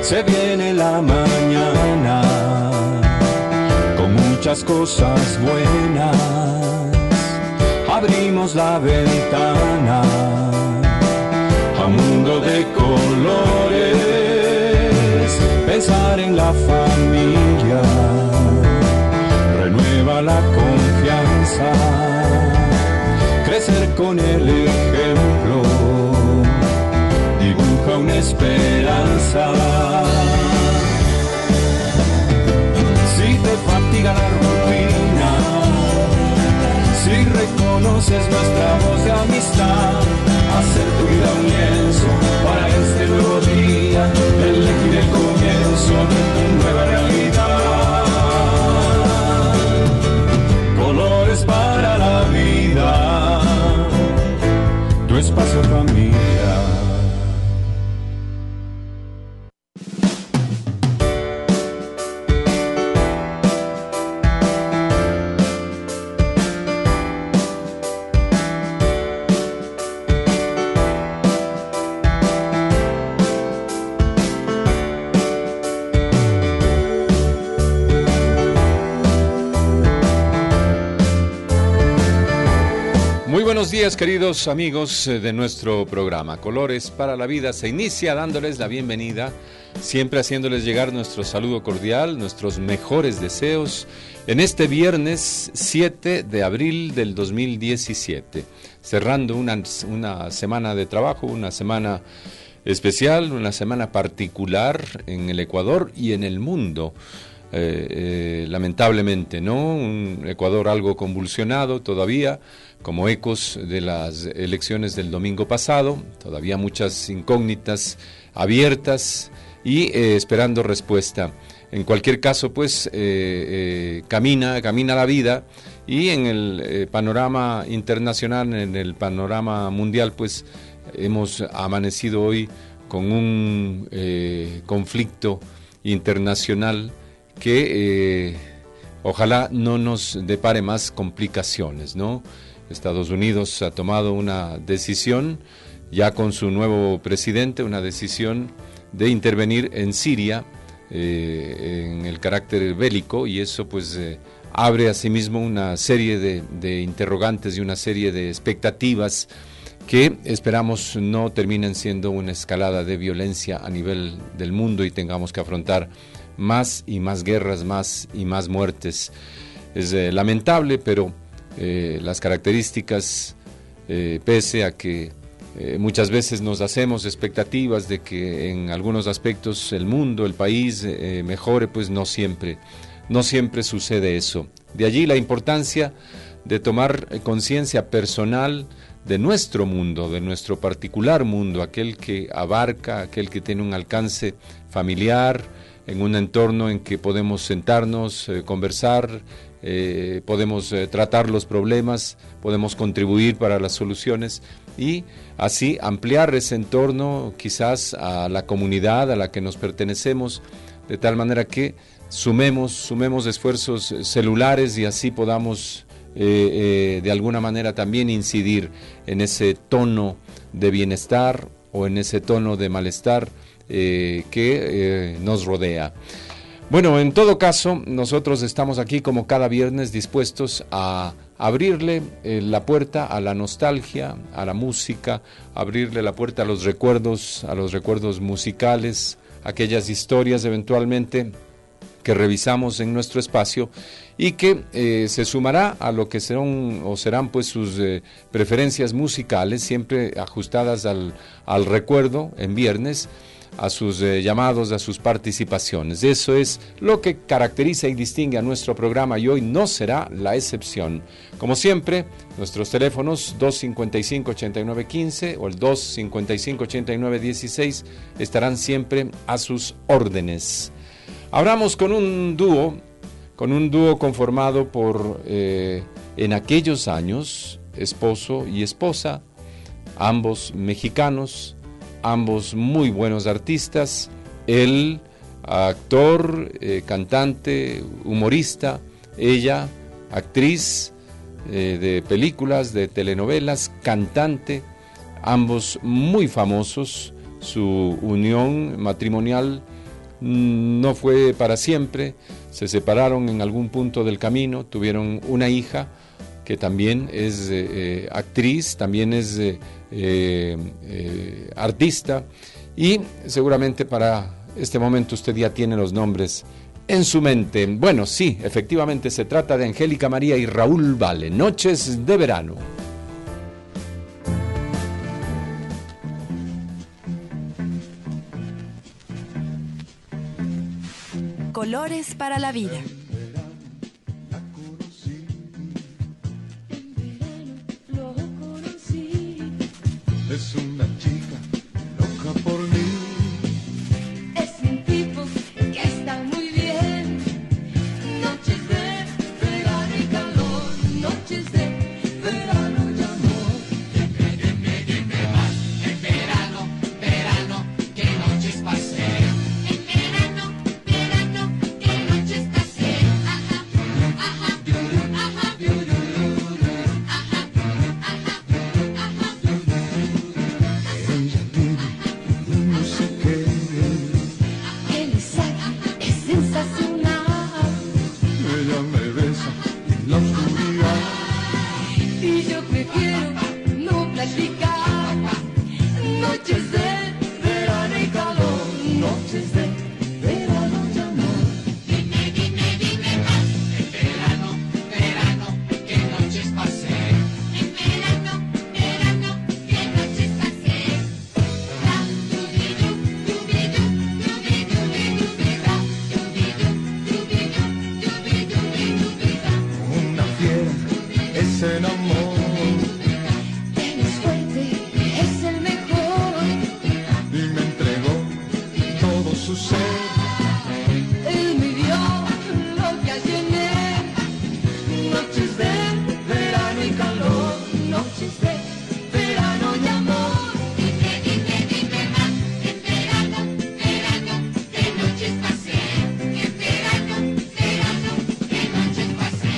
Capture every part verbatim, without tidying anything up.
Se viene la mañana con muchas cosas buenas. Abrimos la ventana a un mundo de colores. Pensar en la familia renueva la confianza. Crecer con el ejemplo dibuja una esperanza. Si te fatiga la rutina, si reconoces nuestra voz de amistad, hacer tu vida un lienzo para este nuevo día, elegir el comienzo de tu nueva realidad. Colores para la vida, tu espacio familia. Buenos días, queridos amigos de nuestro programa Colores para la Vida. Se inicia dándoles la bienvenida, siempre haciéndoles llegar nuestro saludo cordial, nuestros mejores deseos, en este viernes siete de abril del dos mil diecisiete, cerrando una, una semana de trabajo, una semana especial, una semana particular en el Ecuador y en el mundo. Eh, eh, lamentablemente, ¿no? Un Ecuador algo convulsionado todavía, como ecos de las elecciones del domingo pasado, todavía muchas incógnitas abiertas y eh, esperando respuesta. En cualquier caso, pues, eh, eh, camina, camina la vida, y en el eh, panorama internacional, en el panorama mundial, pues, hemos amanecido hoy con un eh, conflicto internacional que eh, ojalá no nos depare más complicaciones, ¿no? Estados Unidos ha tomado una decisión, ya con su nuevo presidente, una decisión de intervenir en Siria eh, en el carácter bélico, y eso pues eh, abre asimismo una serie de, de interrogantes y una serie de expectativas que esperamos no terminen siendo una escalada de violencia a nivel del mundo y tengamos que afrontar más y más guerras, más y más muertes. Es eh, lamentable, pero eh, las características, eh, pese a que eh, muchas veces nos hacemos expectativas de que en algunos aspectos el mundo, el país eh, mejore, pues no siempre, no siempre sucede eso. De allí la importancia de tomar conciencia personal de nuestro mundo, de nuestro particular mundo, aquel que abarca, aquel que tiene un alcance familiar, en un entorno en que podemos sentarnos, eh, conversar, eh, podemos eh, tratar los problemas, podemos contribuir para las soluciones y así ampliar ese entorno quizás a la comunidad a la que nos pertenecemos, de tal manera que sumemos, sumemos esfuerzos celulares y así podamos eh, eh, de alguna manera también incidir en ese tono de bienestar o en ese tono de malestar Eh, que eh, nos rodea. Bueno, en todo caso, nosotros estamos aquí como cada viernes dispuestos a abrirle eh, la puerta a la nostalgia, a la música, abrirle la puerta a los recuerdos, a los recuerdos musicales, aquellas historias eventualmente que revisamos en nuestro espacio y que eh, se sumará a lo que serán o serán pues sus eh, preferencias musicales, siempre ajustadas al, al recuerdo en viernes, a sus eh, llamados, a sus participaciones. Eso es lo que caracteriza y distingue a nuestro programa y hoy no será la excepción. Como siempre, nuestros teléfonos dos cinco cinco, ocho nueve uno cinco o el dos cinco cinco, ocho nueve uno seis estarán siempre a sus órdenes. Hablamos con un dúo, con un dúo conformado por, eh, en aquellos años, esposo y esposa, ambos mexicanos, ambos muy buenos artistas, él actor, eh, cantante, humorista, ella actriz eh, de películas, de telenovelas, cantante, ambos muy famosos. Su unión matrimonial no fue para siempre, se separaron en algún punto del camino, tuvieron una hija que también es eh, actriz, también es eh, eh, artista, y seguramente para este momento usted ya tiene los nombres en su mente. Bueno, sí, efectivamente se trata de Angélica María y Raúl Vale, Noches de Verano. Colores para la vida. Es una chica loca por mí. Es un tipo que está muy bien. Noches de verano y calor, noches de verano y amor. Dime, dime, dime más. En verano, verano, qué noches pasé. En verano, verano, qué noches pasé. Ajá, ajá, ajá, ajá, No sé qué, el mensaje es sensacional. ella me besa en la oscuridad. Y yo prefiero no platicar. Noches de verano y calor, noches de verano y amor. dime, dime, dime más. En verano, verano, qué noches pasé. En verano, verano, qué noches pasé. La, yubidu, yubidu, yubidu, yubidu, yubidu, yubidu, yubidu, yubidu. Una fiera es el amor Tienes suerte, es el mejor. y me entregó todo su ser. Él me dio lo que llené. Noches de verano y calor, noches de verano y amor. Dime, dime, dime más. En verano, verano, qué noches pasé. En verano, verano, qué noches pasé.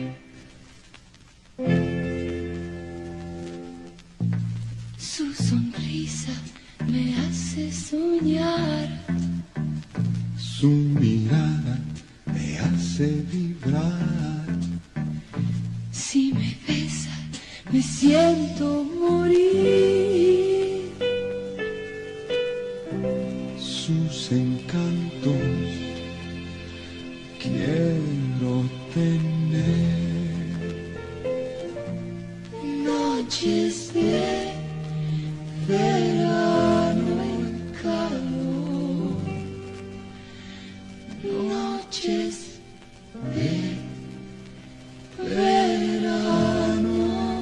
Su sonrisa me hace soñar. Su mirada me hace vibrar. Si me besa, me siento morir. Sus encantos quiero tener. Noches de verano y calor, noches de verano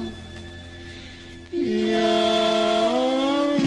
y amor.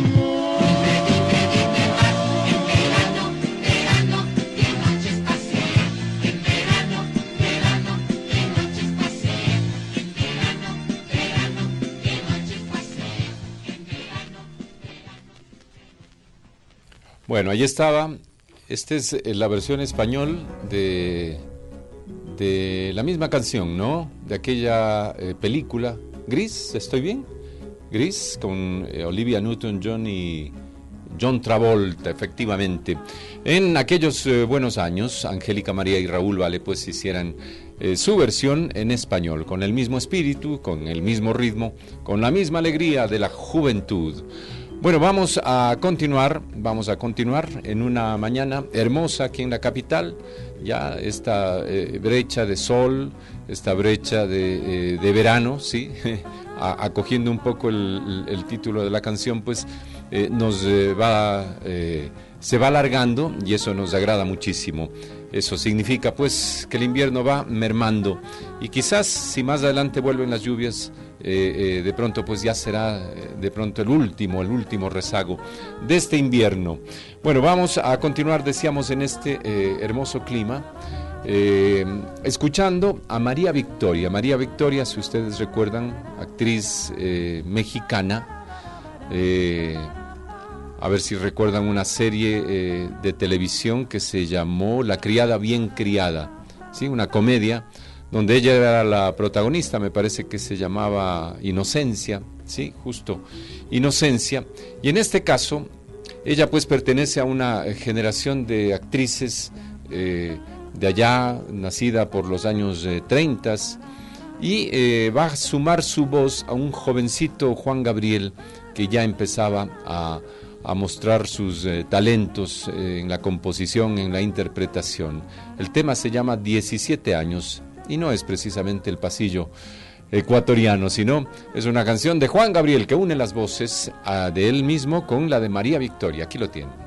En verano, verano, qué noches pasé. En verano, verano, qué noches pasé. En verano, verano, qué noches pasé. En verano, verano. Bueno, ahí estaba. Esta es eh, la versión español de, de la misma canción, ¿no? De aquella eh, película, Gris, ¿estoy bien? Gris, con eh, Olivia Newton-John y John Travolta, efectivamente. En aquellos eh, buenos años, Angélica María y Raúl Vale pues hicieran eh, su versión en español, con el mismo espíritu, con el mismo ritmo, con la misma alegría de la juventud. Bueno, vamos a continuar, vamos a continuar en una mañana hermosa aquí en la capital, ya esta eh, brecha de sol, esta brecha de, eh, de verano, ¿sí? a, acogiendo un poco el, el, el título de la canción, pues eh, nos eh, va, eh, se va alargando y eso nos agrada muchísimo. Eso significa pues que el invierno va mermando y quizás si más adelante vuelven las lluvias, Eh, eh, de pronto pues ya será eh, de pronto el último, el último rezago de este invierno. Bueno, vamos a continuar, decíamos, en este eh, hermoso clima, eh, escuchando a María Victoria. María Victoria, si ustedes recuerdan, actriz eh, mexicana, eh, a ver si recuerdan una serie eh, de televisión que se llamó La criada bien criada, ¿sí? Una comedia donde ella era la protagonista, me parece que se llamaba Inocencia, sí, justo, Inocencia, y en este caso Ella pues pertenece a una generación de actrices eh, de allá, nacida por los años eh, treinta, y eh, va a sumar su voz a un jovencito Juan Gabriel que ya empezaba a, a mostrar sus eh, talentos eh, en la composición, en la interpretación. El tema se llama diecisiete años y no es precisamente el pasillo ecuatoriano, sino es una canción de Juan Gabriel que une las voces a, de él mismo con la de María Victoria. Aquí lo tienen.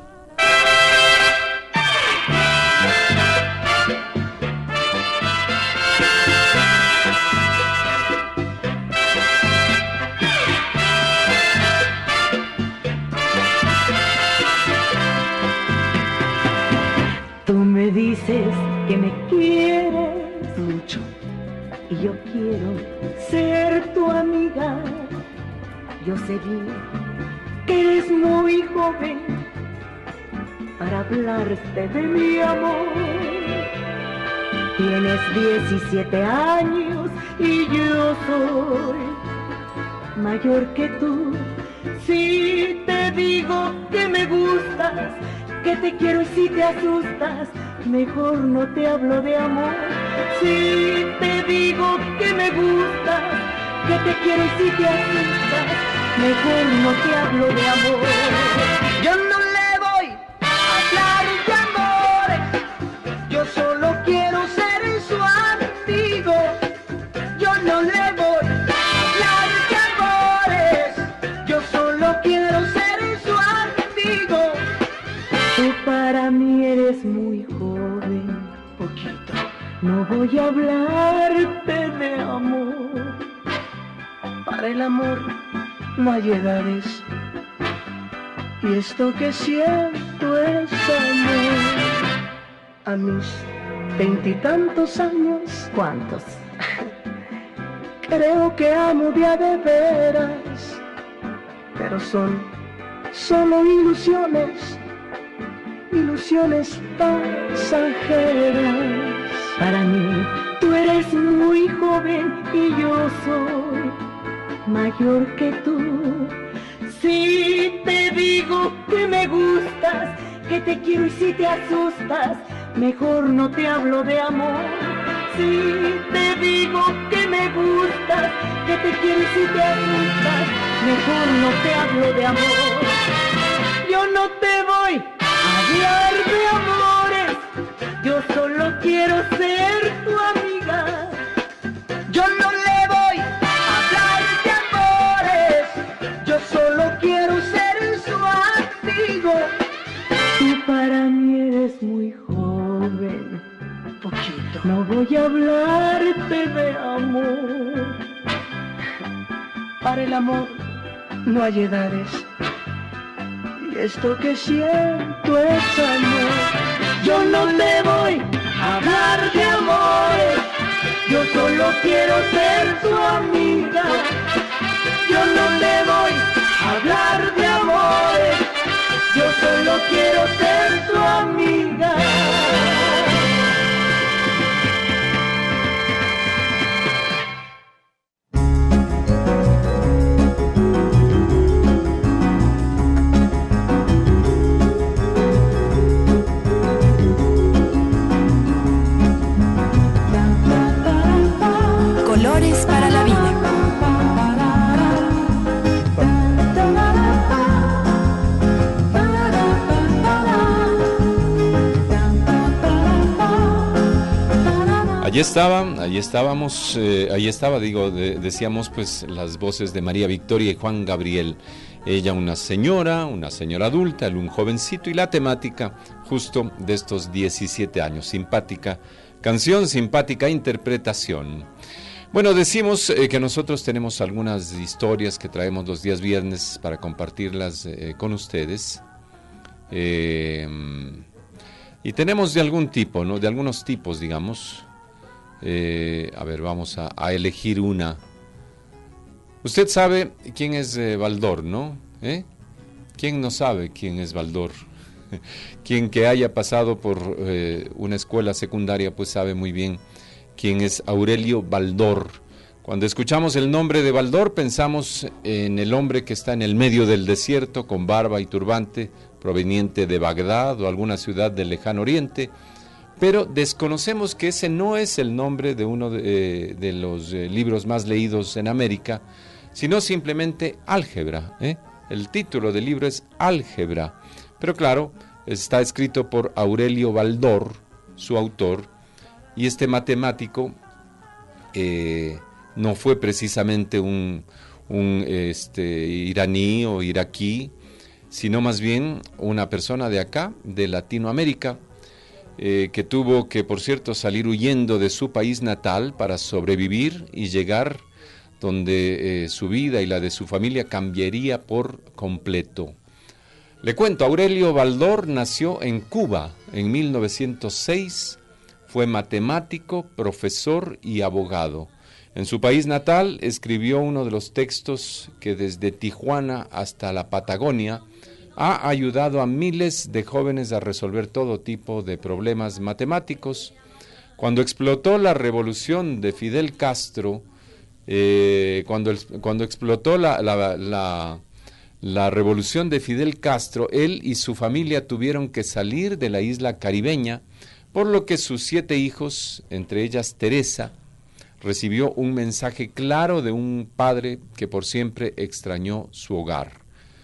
Tú me dices que me quieres mucho y yo quiero ser tu amiga. Yo sé bien que eres muy joven para hablarte de mi amor. Tienes diecisiete años y yo soy mayor que tú. Si te digo que me gustas, que te quiero y si te asustas, mejor no te hablo de amor. Si te digo que me gustas, que te quiero y si te asustas, mejor no te hablo de amor. Yo no le voy a hablar de amores, yo solo quiero ser su amigo. Yo no le voy a hablar de amores, yo solo quiero ser su amigo. Tú para mí eres muy joven, poquito. No voy a hablarte de amor. Para el amor no hay edades. Y esto que siento es amor. A mis veintitantos años, ¿cuántos? Creo que amo de a de veras. Pero son solo ilusiones. Ilusiones pasajeras. Para mí tú eres muy joven y yo soy mayor que tú. Si te digo que me gustas, que te quiero y si te asustas, mejor no te hablo de amor. Si te digo que me gustas, que te quiero y si te asustas, mejor no te hablo de amor. Yo no te voy hablar de amores, yo solo quiero ser tu amiga. Yo no le voy a hablar de amores, yo solo quiero ser su amigo. Tú para mí eres muy joven, poquito. No voy a hablarte de amor. Para el amor no hay edades. Y esto que siento es amor. Yo no te voy a hablar de amores, yo solo quiero ser tu amiga. Yo no te voy a hablar de amores, yo solo quiero ser tu amiga. Colores para la vida. Allí estaban, allí estábamos, eh, allí estaba, digo, de, decíamos pues las voces de María Victoria y Juan Gabriel. Ella una señora, una señora adulta, él un jovencito, y la temática justo de estos diecisiete años. Simpática canción, simpática interpretación. Bueno, decimos eh, que nosotros tenemos algunas historias que traemos los días viernes para compartirlas eh, con ustedes. Eh, y tenemos de algún tipo, ¿no? De algunos tipos, digamos. Eh, a ver, vamos a, a elegir una. Usted sabe quién es eh, Baldor, ¿no? ¿Eh? ¿Quién no sabe quién es Baldor? Quien que haya pasado por eh, una escuela secundaria, pues sabe muy bien quién es Aurelio Baldor. Cuando escuchamos el nombre de Baldor, pensamos en el hombre que está en el medio del desierto, con barba y turbante, proveniente de Bagdad o alguna ciudad del lejano oriente, pero desconocemos que ese no es el nombre de uno de, eh, de los eh, libros más leídos en América, sino simplemente Álgebra, ¿eh? El título del libro es Álgebra, pero claro, está escrito por Aurelio Baldor, su autor, y este matemático eh, no fue precisamente un, un este, iraní o iraquí, sino más bien una persona de acá, de Latinoamérica, eh, que tuvo que, por cierto, salir huyendo de su país natal para sobrevivir y llegar donde eh, su vida y la de su familia cambiaría por completo. Le cuento, Aurelio Baldor nació en Cuba en mil novecientos seis, fue matemático, profesor y abogado. En su país natal escribió uno de los textos que desde Tijuana hasta la Patagonia ha ayudado a miles de jóvenes a resolver todo tipo de problemas matemáticos. Cuando explotó la revolución de Fidel Castro, eh, cuando, cuando explotó la, la, la, la revolución de Fidel Castro, él y su familia tuvieron que salir de la isla caribeña, por lo que sus siete hijos, entre ellas Teresa, recibió un mensaje claro de un padre que por siempre extrañó su hogar.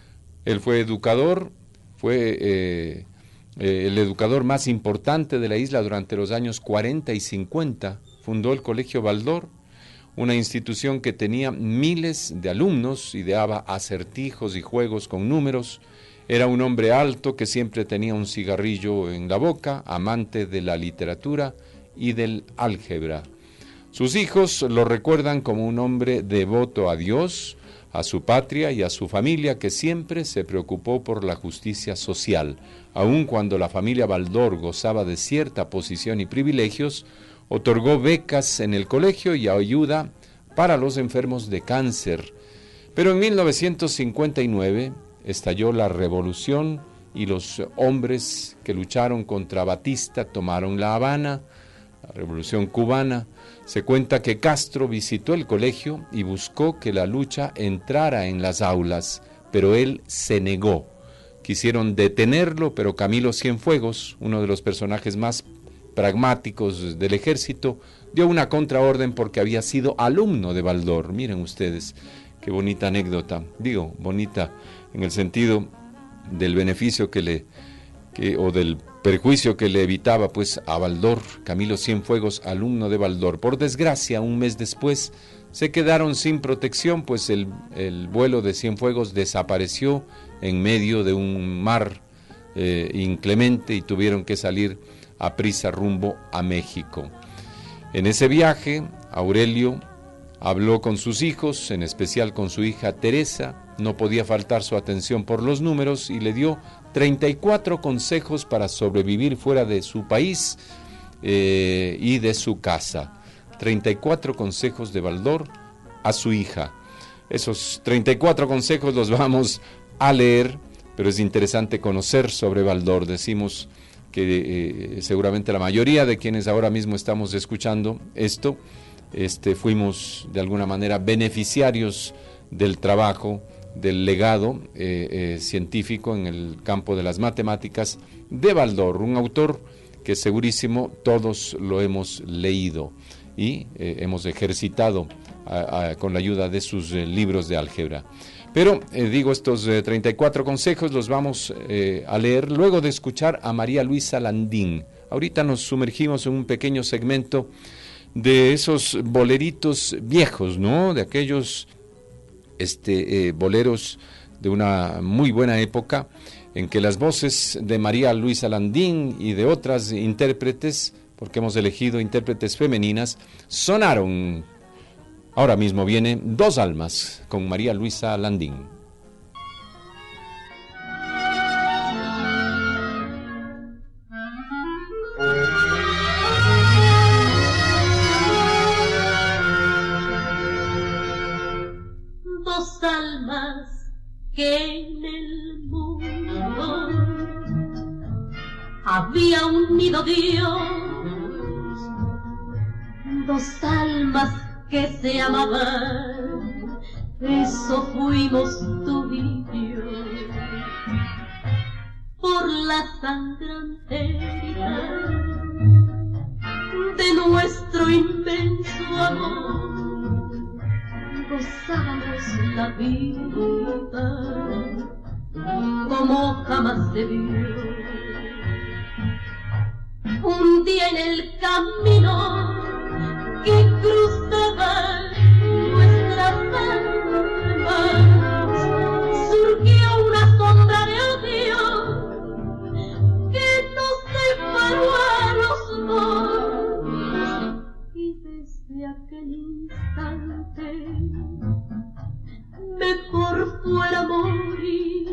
Él fue educador, fue eh, eh, el educador más importante de la isla durante los años cuarenta y cincuenta. Fundó el Colegio Baldor, una institución que tenía miles de alumnos, ideaba acertijos y juegos con números. Era un hombre alto que siempre tenía un cigarrillo en la boca, amante de la literatura y del álgebra. Sus hijos lo recuerdan como un hombre devoto a Dios, a su patria y a su familia, que siempre se preocupó por la justicia social. Aun cuando la familia Baldor gozaba de cierta posición y privilegios, otorgó becas en el colegio y ayuda para los enfermos de cáncer. Pero en mil novecientos cincuenta y nueve estalló la revolución y los hombres que lucharon contra Batista tomaron La Habana, la revolución cubana. Se cuenta que Castro visitó el colegio y buscó que la lucha entrara en las aulas, pero él se negó. Quisieron detenerlo, pero Camilo Cienfuegos, uno de los personajes más pragmáticos del ejército, dio una contraorden porque había sido alumno de Baldor. Miren ustedes, qué bonita anécdota. Digo, bonita en el sentido del beneficio que le, que, o del perjuicio que le evitaba pues a Baldor, Camilo Cienfuegos, alumno de Baldor. Por desgracia, un mes después se quedaron sin protección, pues el, el vuelo de Cienfuegos desapareció en medio de un mar eh, inclemente y tuvieron que salir a prisa rumbo a México. En ese viaje, Aurelio habló con sus hijos, en especial con su hija Teresa. No podía faltar su atención por los números y le dio treinta y cuatro consejos para sobrevivir fuera de su país eh, y de su casa. treinta y cuatro consejos de Baldor a su hija. Esos treinta y cuatro consejos los vamos a leer, pero es interesante conocer sobre Baldor. Decimos que eh, seguramente la mayoría de quienes ahora mismo estamos escuchando esto, este, fuimos de alguna manera beneficiarios del trabajo, del legado eh, eh, científico en el campo de las matemáticas de Baldor, un autor que segurísimo todos lo hemos leído y eh, hemos ejercitado a, a, con la ayuda de sus eh, libros de álgebra. Pero, eh, digo, estos eh, treinta y cuatro consejos los vamos eh, a leer luego de escuchar a María Luisa Landín. Ahorita nos sumergimos en un pequeño segmento de esos boleritos viejos, ¿no? De aquellos este, eh, boleros de una muy buena época, en que las voces de María Luisa Landín y de otras intérpretes, porque hemos elegido intérpretes femeninas, sonaron. Ahora mismo viene Dos Almas con María Luisa Landín. Dos almas que en el mundo había unido Dios, dos almas que se amaban, eso fuimos tú y yo. por la sangrante herida de nuestro inmenso amor, gozábamos la vida como jamás se vio. Un día en el camino que cruzaba nuestras almas surgió una sombra de odio que nos separó a los dos, y desde aquel instante mejor fuera morir,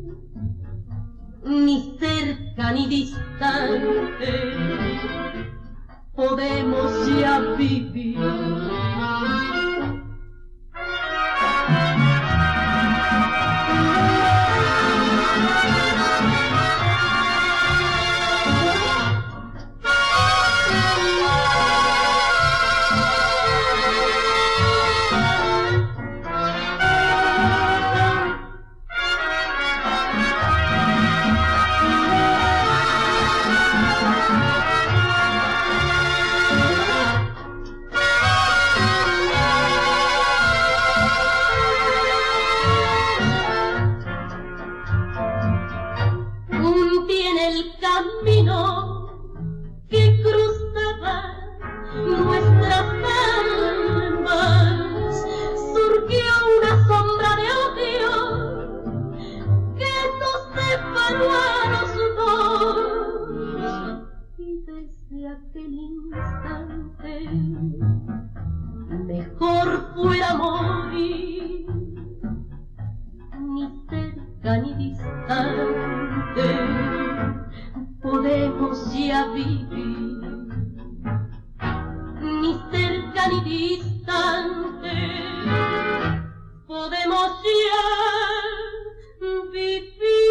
ni cerca ni distante podemos ya vivir. Mejor fuera morir, ni cerca ni distante podemos ya vivir, ni cerca ni distante podemos ya vivir.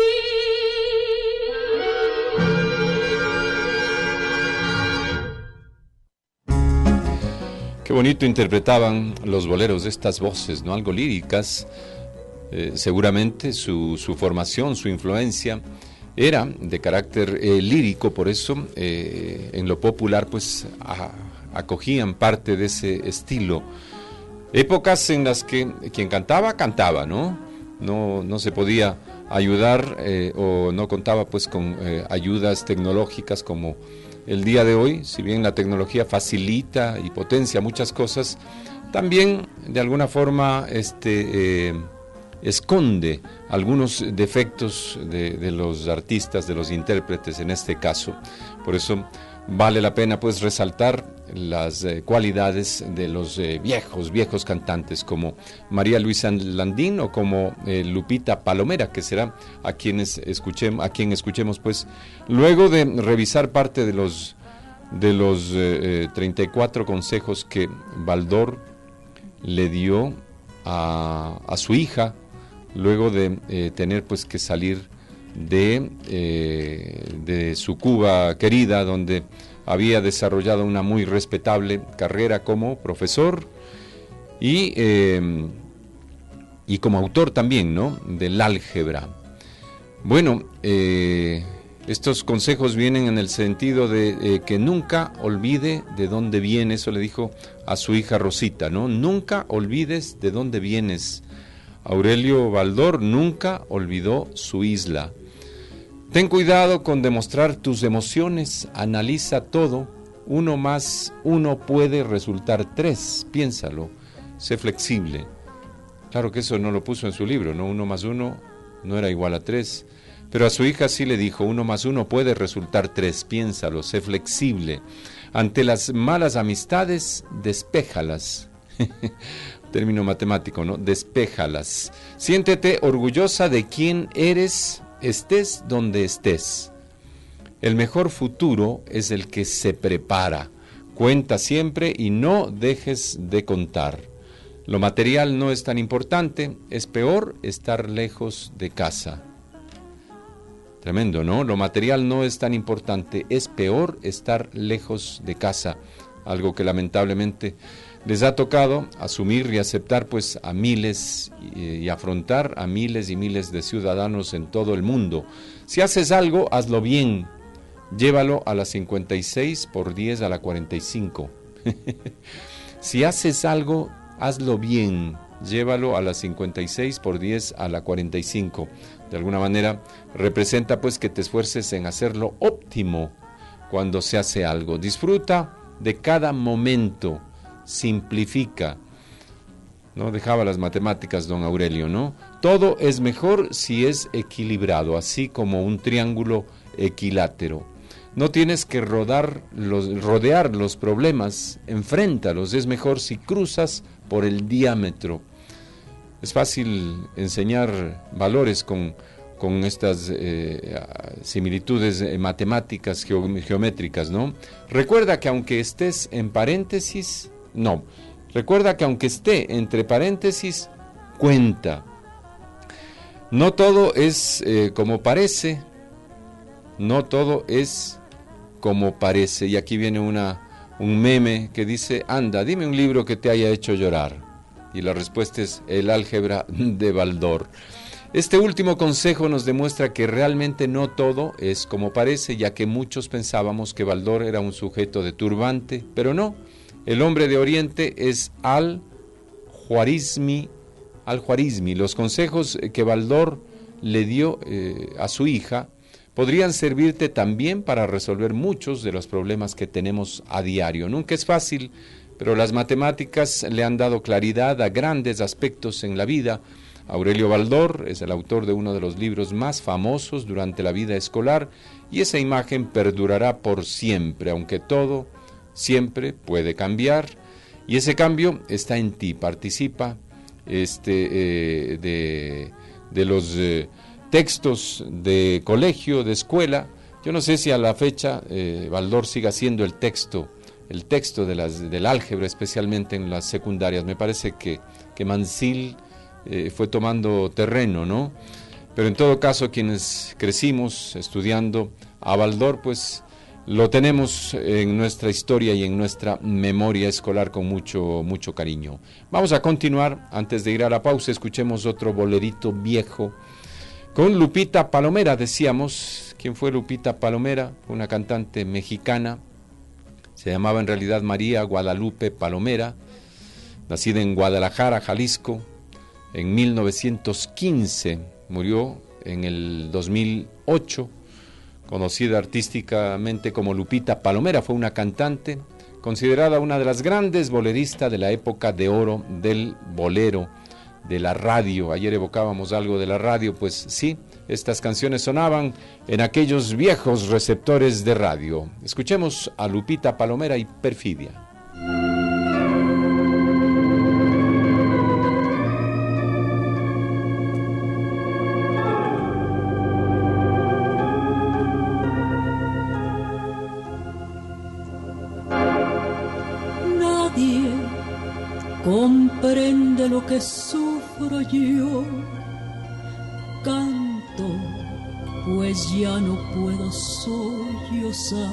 Qué bonito interpretaban los boleros de estas voces, ¿no? Algo líricas. Eh, seguramente su, su formación, su influencia era de carácter eh, lírico, por eso eh, en lo popular pues a, acogían parte de ese estilo. Épocas en las que quien cantaba, cantaba, ¿no? No, no se podía ayudar eh, o no contaba pues con eh, ayudas tecnológicas como el día de hoy. Si bien la tecnología facilita y potencia muchas cosas, también de alguna forma este, eh, esconde algunos defectos de, de los artistas, de los intérpretes en este caso. Por eso vale la pena pues resaltar las eh, cualidades de los eh, viejos, viejos cantantes como María Luisa Landín o como eh, Lupita Palomera, que será a quienes escuchemos, a quien escuchemos pues luego de revisar parte de los de los eh, treinta y cuatro consejos que Baldor le dio a, a su hija luego de eh, tener pues que salir de, eh, de su Cuba querida, donde había desarrollado una muy respetable carrera como profesor y, eh, y como autor también, ¿no?, del álgebra. Bueno, eh, estos consejos vienen en el sentido de eh, que nunca olvide de dónde viene. Eso le dijo a su hija Rosita, ¿no? Nunca olvides de dónde vienes. Aurelio Baldor nunca olvidó su isla. Ten cuidado con demostrar tus emociones, analiza todo. Uno más uno puede resultar tres, piénsalo, sé flexible. Claro que eso no lo puso en su libro, ¿no? Uno más uno no era igual a tres, pero a su hija sí le dijo, uno más uno puede resultar tres, piénsalo, sé flexible. Ante las malas amistades, despéjalas. Término matemático, ¿no? Despéjalas. Siéntete orgullosa de quién eres, estés donde estés. El mejor futuro es el que se prepara. Cuenta siempre y no dejes de contar. Lo material no es tan importante, es peor estar lejos de casa. Tremendo, ¿no? Lo material no es tan importante, es peor estar lejos de casa. Algo que lamentablemente les ha tocado asumir y aceptar pues a miles y, y afrontar a miles y miles de ciudadanos en todo el mundo. Si haces algo, hazlo bien. Llévalo a la cincuenta y seis por diez a la cuarenta y cinco. Si haces algo, hazlo bien. Llévalo a la cincuenta y seis por diez a la cuarenta y cinco. De alguna manera, representa pues que te esfuerces en hacerlo óptimo cuando se hace algo. Disfruta de cada momento. Simplifica. No dejaba las matemáticas, don Aurelio, ¿no? Todo es mejor si es equilibrado, así como un triángulo equilátero. No tienes que rodar los, rodear los problemas, enfréntalos. Es mejor si cruzas por el diámetro. Es fácil enseñar valores con, con estas eh, similitudes matemáticas, geométricas, ¿no? Recuerda que aunque estés en paréntesis, no, recuerda que aunque esté entre paréntesis, cuenta. No todo es eh, como parece, no todo es como parece. Y aquí viene una, un meme que dice, anda, dime un libro que te haya hecho llorar. Y la respuesta es El álgebra de Baldor. Este último consejo nos demuestra que realmente no todo es como parece, ya que muchos pensábamos que Baldor era un sujeto de turbante, pero no. El hombre de Oriente es al-Juarizmi. Al-Juarizmi. Los consejos que Baldor le dio eh, a su hija podrían servirte también para resolver muchos de los problemas que tenemos a diario. Nunca es fácil, pero las matemáticas le han dado claridad a grandes aspectos en la vida. Aurelio Baldor es el autor de uno de los libros más famosos durante la vida escolar y esa imagen perdurará por siempre, aunque todo siempre puede cambiar y ese cambio está en ti. Participa este, eh, de, de los eh, textos de colegio, de escuela. Yo no sé si a la fecha eh, Baldor siga siendo el texto, el texto de las, del álgebra, especialmente en las secundarias. Me parece que, que Mansil eh, fue tomando terreno, ¿no? Pero en todo caso, quienes crecimos estudiando a Baldor, pues lo tenemos en nuestra historia y en nuestra memoria escolar con mucho, mucho cariño. Vamos a continuar. Antes de ir a la pausa, escuchemos otro bolerito viejo con Lupita Palomera. Decíamos, ¿quién fue Lupita Palomera? Una cantante mexicana, se llamaba en realidad María Guadalupe Palomera, nacida en Guadalajara, Jalisco, en mil novecientos quince, murió en el dos mil ocho, conocida artísticamente como Lupita Palomera. Fue una cantante considerada una de las grandes boleristas de la época de oro del bolero, de la radio. Ayer evocábamos algo de la radio, pues sí, estas canciones sonaban en aquellos viejos receptores de radio. Escuchemos a Lupita Palomera y Perfidia. Nadie comprende lo que sufro yo, canto, pues ya no puedo sollozar,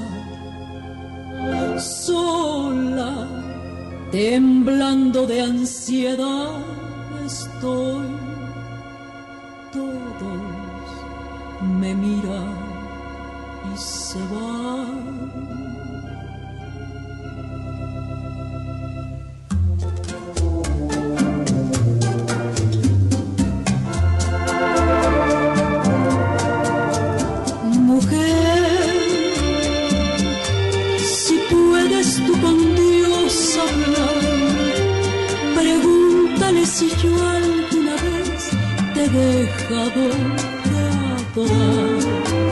sola, temblando de ansiedad estoy, todos me miran y se van. Si yo alguna vez te he dejado de adorar,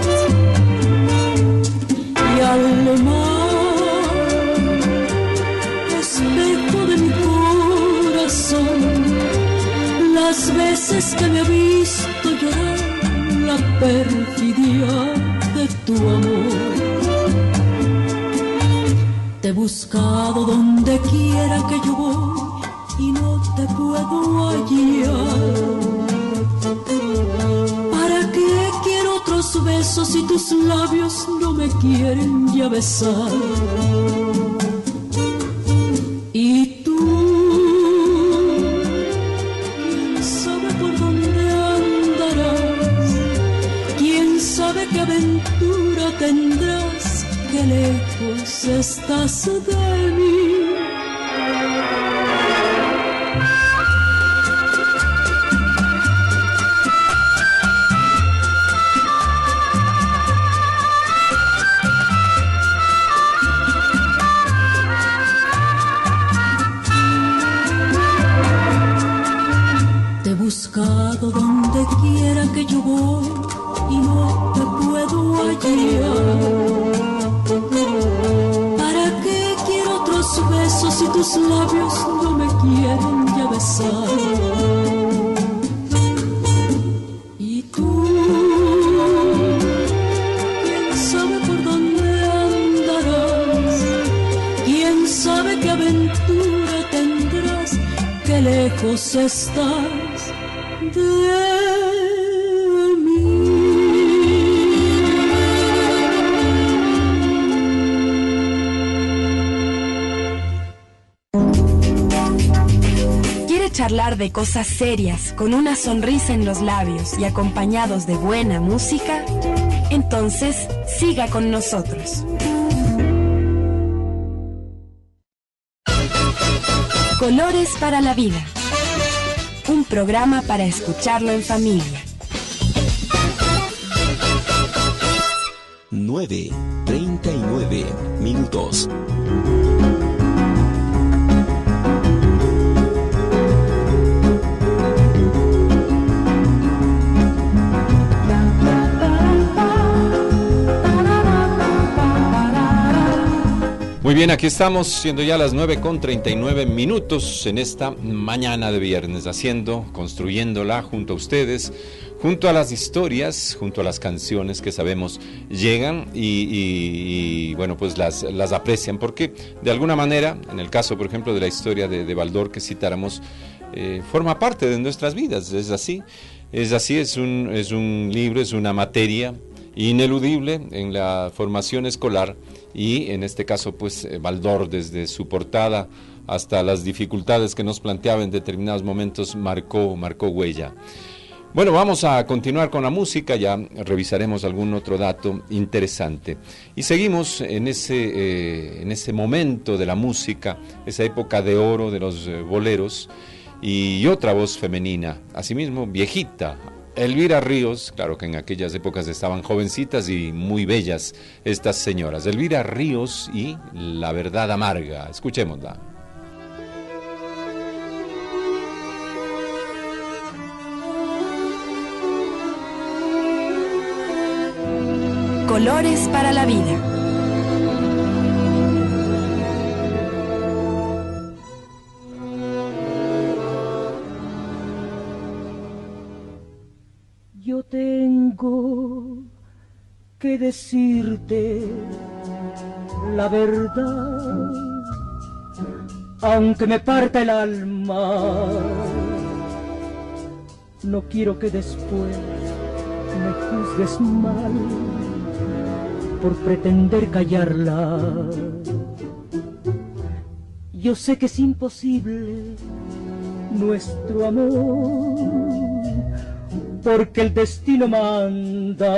y al mar, espejo de mi corazón, las veces que me he visto llorar la perfidia de tu amor, te he buscado donde quiera que yo voy y no te puedo hallar. ¿Para qué quiero otros besos si tus labios no me quieren ya besar? Y tú, ¿quién sabe por dónde andarás? ¿Quién sabe aventura tendrás, que lejos estás de mí. Te he buscado donde quiera que yo voy y no te puedo hallar. ¿Para qué quiero otros besos si tus labios no me quieren ya besar? Y tú, quién sabe por dónde andarás, quién sabe qué aventura tendrás, qué lejos estás de charlar de cosas serias con una sonrisa en los labios y acompañados de buena música, entonces siga con nosotros. Colores para la vida. Un programa para escucharlo en familia. nueve treinta y nueve minutos. Muy bien, aquí estamos, siendo ya las nueve con treinta y nueve minutos en esta mañana de viernes, haciendo, construyéndola junto a ustedes, junto a las historias, junto a las canciones que sabemos llegan y, y, y bueno, pues las, las aprecian, porque de alguna manera, en el caso, por ejemplo, de la historia de, de Baldor que citáramos, eh, forma parte de nuestras vidas, es así, es así, es un, es un libro, es una materia ineludible en la formación escolar. Y en este caso, pues, Baldor, desde su portada hasta las dificultades que nos planteaba en determinados momentos, marcó, marcó huella. Bueno, vamos a continuar con la música, ya revisaremos algún otro dato interesante. Y seguimos en ese, eh, en ese momento de la música, esa época de oro de los eh, boleros, y otra voz femenina, asimismo viejita, Elvira Ríos. Claro que en aquellas épocas estaban jovencitas y muy bellas estas señoras. Elvira Ríos y La Verdad Amarga. Escuchémosla. Colores para la vida. Yo tengo que decirte la verdad, aunque me parta el alma. No quiero que después me juzgues mal por pretender callarla. Yo sé que es imposible nuestro amor, porque el destino manda,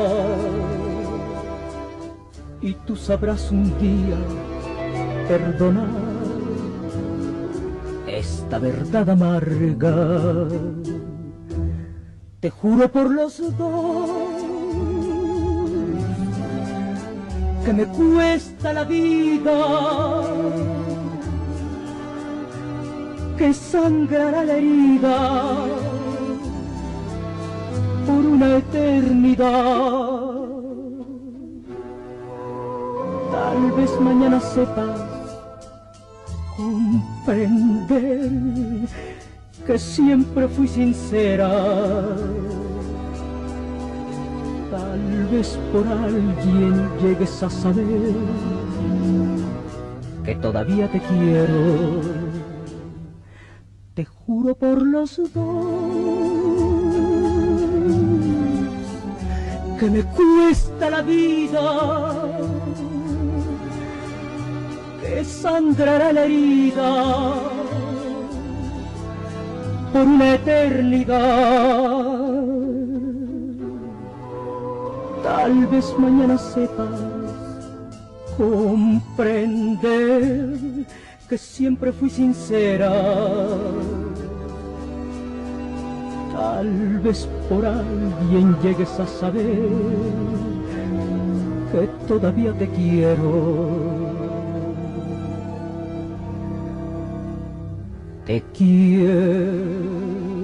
y tú sabrás un día perdonar esta verdad amarga. Te juro por los dos que me cuesta la vida, que sangrará la herida por una eternidad. Tal vez mañana sepas comprender que siempre fui sincera. Tal vez por alguien llegues a saber que todavía te quiero. Te juro por los dos que me cuesta la vida, que sangrará la herida por una eternidad. Tal vez mañana sepas comprender que siempre fui sincera. Tal vez por alguien llegues a saber que todavía te quiero. Te quiero.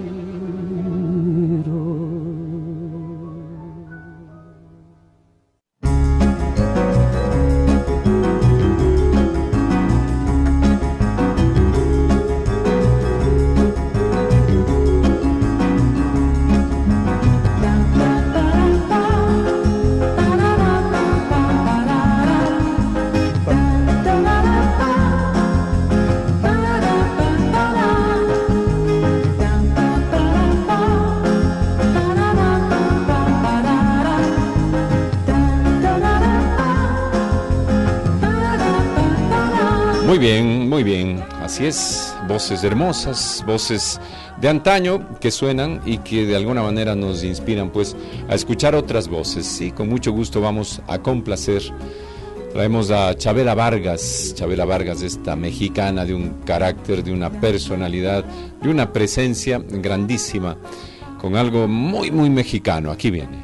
Muy bien, muy bien, así es, voces hermosas, voces de antaño que suenan y que de alguna manera nos inspiran pues a escuchar otras voces. Sí, con mucho gusto vamos a complacer. Traemos a Chabela Vargas, Chabela Vargas, esta mexicana de un carácter, de una personalidad, de una presencia grandísima, con algo muy, muy mexicano. Aquí viene.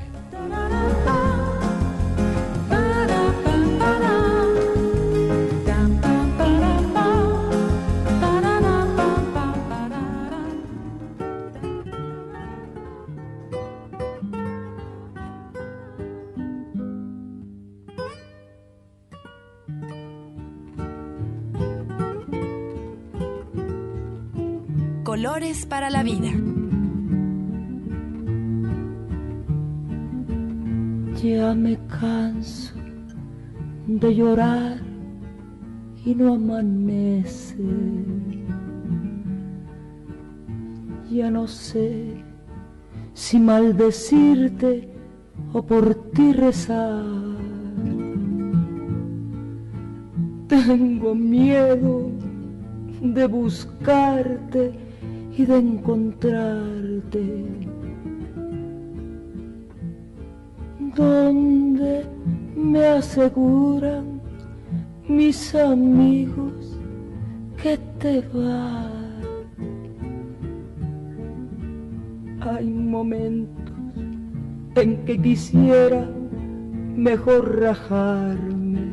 Colores para la vida. Ya me canso de llorar y no amanece. Ya no sé si maldecirte o por ti rezar. Tengo miedo de buscarte y de encontrarte donde me aseguran mis amigos que te vas. Hay momentos en que quisiera mejor rajarme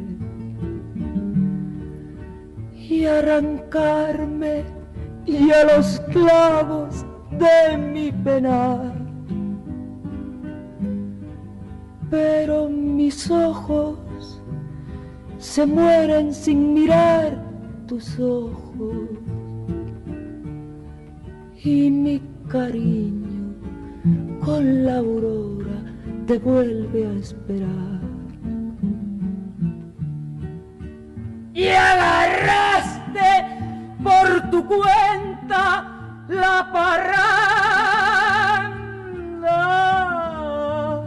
y arrancarme y a los clavos de mi penar, pero mis ojos se mueren sin mirar tus ojos y mi cariño con la aurora te vuelve a esperar. Y agarraste por tu cuenta la parranda,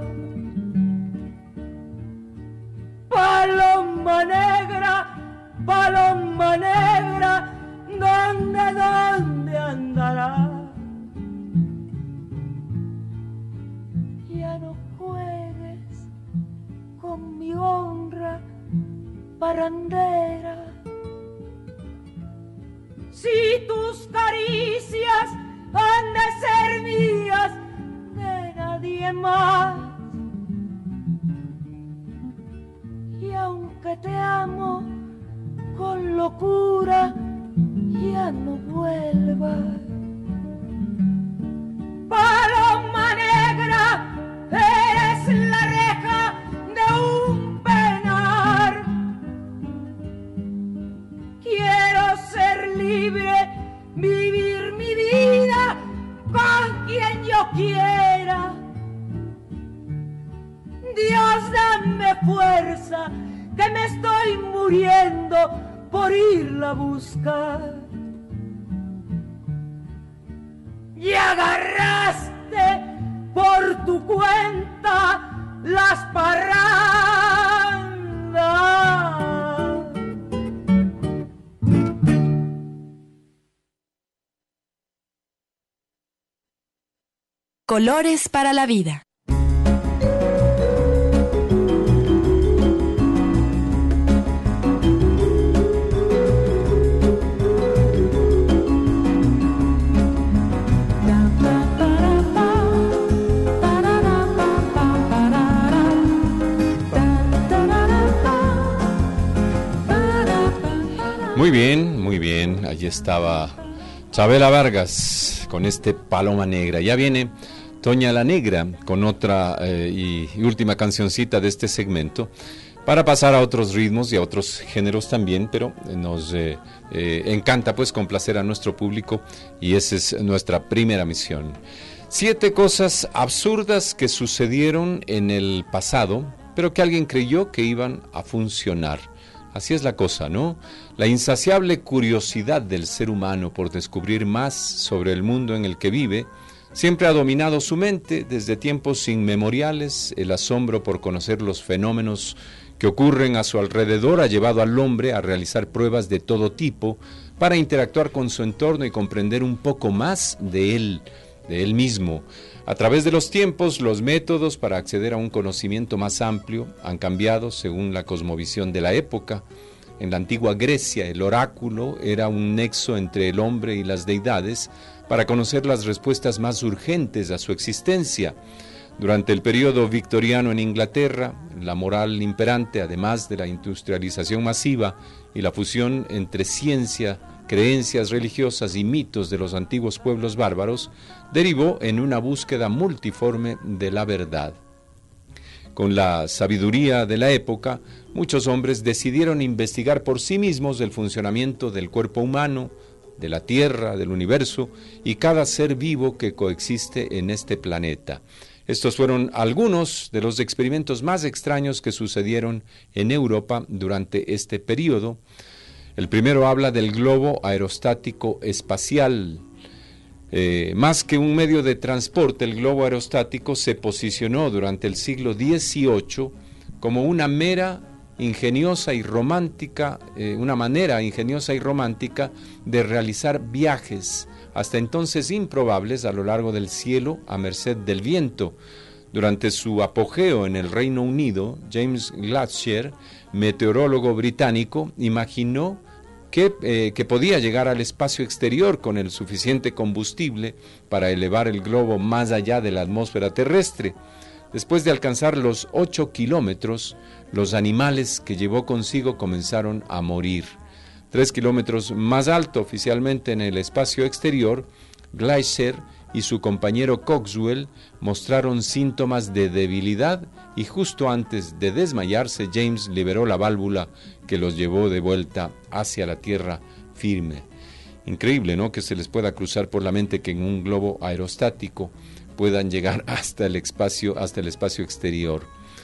paloma negra, paloma negra, ¿dónde, dónde andará? Ya no juegues con mi honra parrandera. Si tus caricias han de ser mías, de nadie más. Y aunque te amo con locura, ya no vuelvas. Paloma negra, eres la reja de un penar. Quiero ser libre, vivir mi vida con quien yo quiera. Dios, dame fuerza, que me estoy muriendo por irla a buscar. Y agarraste por tu cuenta las parrandas. Colores para la vida. Muy bien, muy bien. Allí estaba Chabela Vargas con este Paloma Negra. Ya viene Toña la Negra con otra eh, y, y última cancioncita de este segmento, para pasar a otros ritmos y a otros géneros también, pero nos eh, eh, encanta pues complacer a nuestro público, y esa es nuestra primera misión. Siete cosas absurdas que sucedieron en el pasado, pero que alguien creyó que iban a funcionar. Así es la cosa, ¿no? La insaciable curiosidad del ser humano por descubrir más sobre el mundo en el que vive siempre ha dominado su mente desde tiempos inmemoriales. El asombro por conocer los fenómenos que ocurren a su alrededor ha llevado al hombre a realizar pruebas de todo tipo para interactuar con su entorno y comprender un poco más de él, de él mismo. A través de los tiempos, los métodos para acceder a un conocimiento más amplio han cambiado según la cosmovisión de la época. En la antigua Grecia, el oráculo era un nexo entre el hombre y las deidades para conocer las respuestas más urgentes a su existencia. Durante el periodo victoriano en Inglaterra, la moral imperante, además de la industrialización masiva y la fusión entre ciencia, creencias religiosas y mitos de los antiguos pueblos bárbaros, derivó en una búsqueda multiforme de la verdad. Con la sabiduría de la época, muchos hombres decidieron investigar por sí mismos el funcionamiento del cuerpo humano, de la Tierra, del universo y cada ser vivo que coexiste en este planeta. Estos fueron algunos de los experimentos más extraños que sucedieron en Europa durante este periodo. El primero habla del globo aerostático espacial. Eh, más que un medio de transporte, el globo aerostático se posicionó durante el siglo dieciocho como una mera ingeniosa y romántica, eh, una manera ingeniosa y romántica de realizar viajes, hasta entonces improbables, a lo largo del cielo a merced del viento. Durante su apogeo en el Reino Unido, James Glaisher, meteorólogo británico, imaginó que, eh, que podía llegar al espacio exterior con el suficiente combustible para elevar el globo más allá de la atmósfera terrestre. Después de alcanzar los ocho kilómetros, los animales que llevó consigo comenzaron a morir. Tres kilómetros más alto oficialmente en el espacio exterior, Glaisher y su compañero Coxwell mostraron síntomas de debilidad, y justo antes de desmayarse, James liberó la válvula que los llevó de vuelta hacia la tierra firme. Increíble, ¿no?, que se les pueda cruzar por la mente que en un globo aerostático puedan llegar hasta el espacio, hasta el espacio exterior.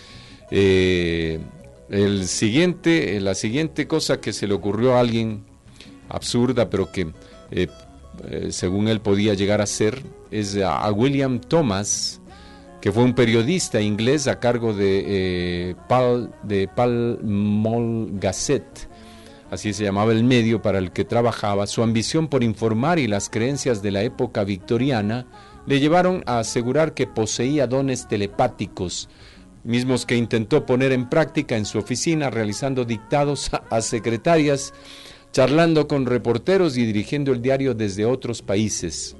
Eh, el siguiente, la siguiente cosa que se le ocurrió a alguien, absurda, pero que eh, eh, según él podía llegar a ser, es a, a William Thomas, que fue un periodista inglés a cargo de, eh, Pall, de Pall Mall Gazette, así se llamaba el medio para el que trabajaba. Su ambición por informar y las creencias de la época victoriana le llevaron a asegurar que poseía dones telepáticos, mismos que intentó poner en práctica en su oficina, realizando dictados a, a secretarias, charlando con reporteros y dirigiendo el diario desde otros países.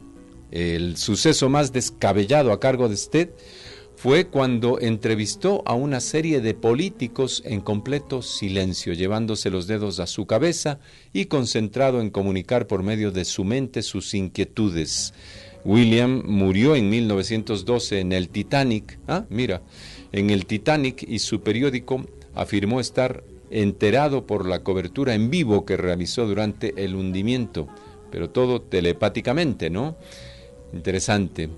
El suceso más descabellado a cargo de Stead fue cuando entrevistó a una serie de políticos en completo silencio, llevándose los dedos a su cabeza y concentrado en comunicar por medio de su mente sus inquietudes. William murió en mil novecientos doce en el Titanic, ah, mira, en el Titanic, y su periódico afirmó estar enterado por la cobertura en vivo que realizó durante el hundimiento, pero todo telepáticamente, ¿no? Interesante.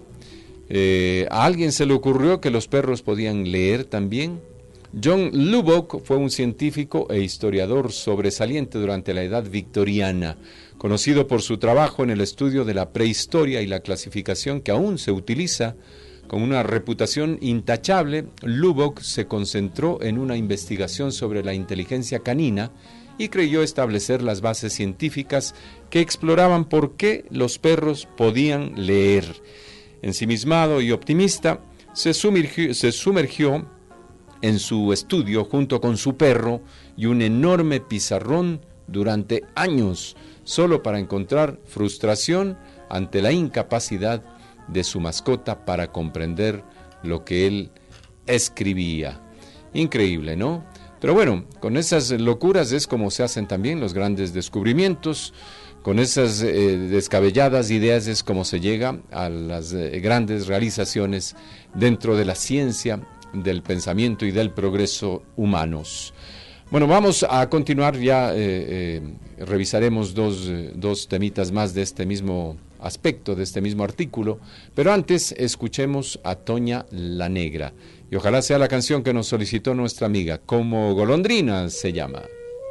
Eh, ¿A alguien se le ocurrió que los perros podían leer también? John Lubbock fue un científico e historiador sobresaliente durante la Edad Victoriana, conocido por su trabajo en el estudio de la prehistoria y la clasificación que aún se utiliza. Con una reputación intachable, Lubbock se concentró en una investigación sobre la inteligencia canina y creyó establecer las bases científicas que exploraban por qué los perros podían leer. Ensimismado y optimista, se sumergió, se sumergió en su estudio junto con su perro y un enorme pizarrón durante años, solo para encontrar frustración ante la incapacidad de su mascota para comprender lo que él escribía. Increíble, ¿no? Pero bueno, con esas locuras es como se hacen también los grandes descubrimientos, con esas eh, descabelladas ideas es como se llega a las eh, grandes realizaciones dentro de la ciencia, del pensamiento y del progreso humanos. Bueno, vamos a continuar, ya eh, eh, revisaremos dos, eh, dos temitas más de este mismo aspecto, de este mismo artículo, pero antes escuchemos a Toña la Negra, y ojalá sea la canción que nos solicitó nuestra amiga, Como Golondrina se llama.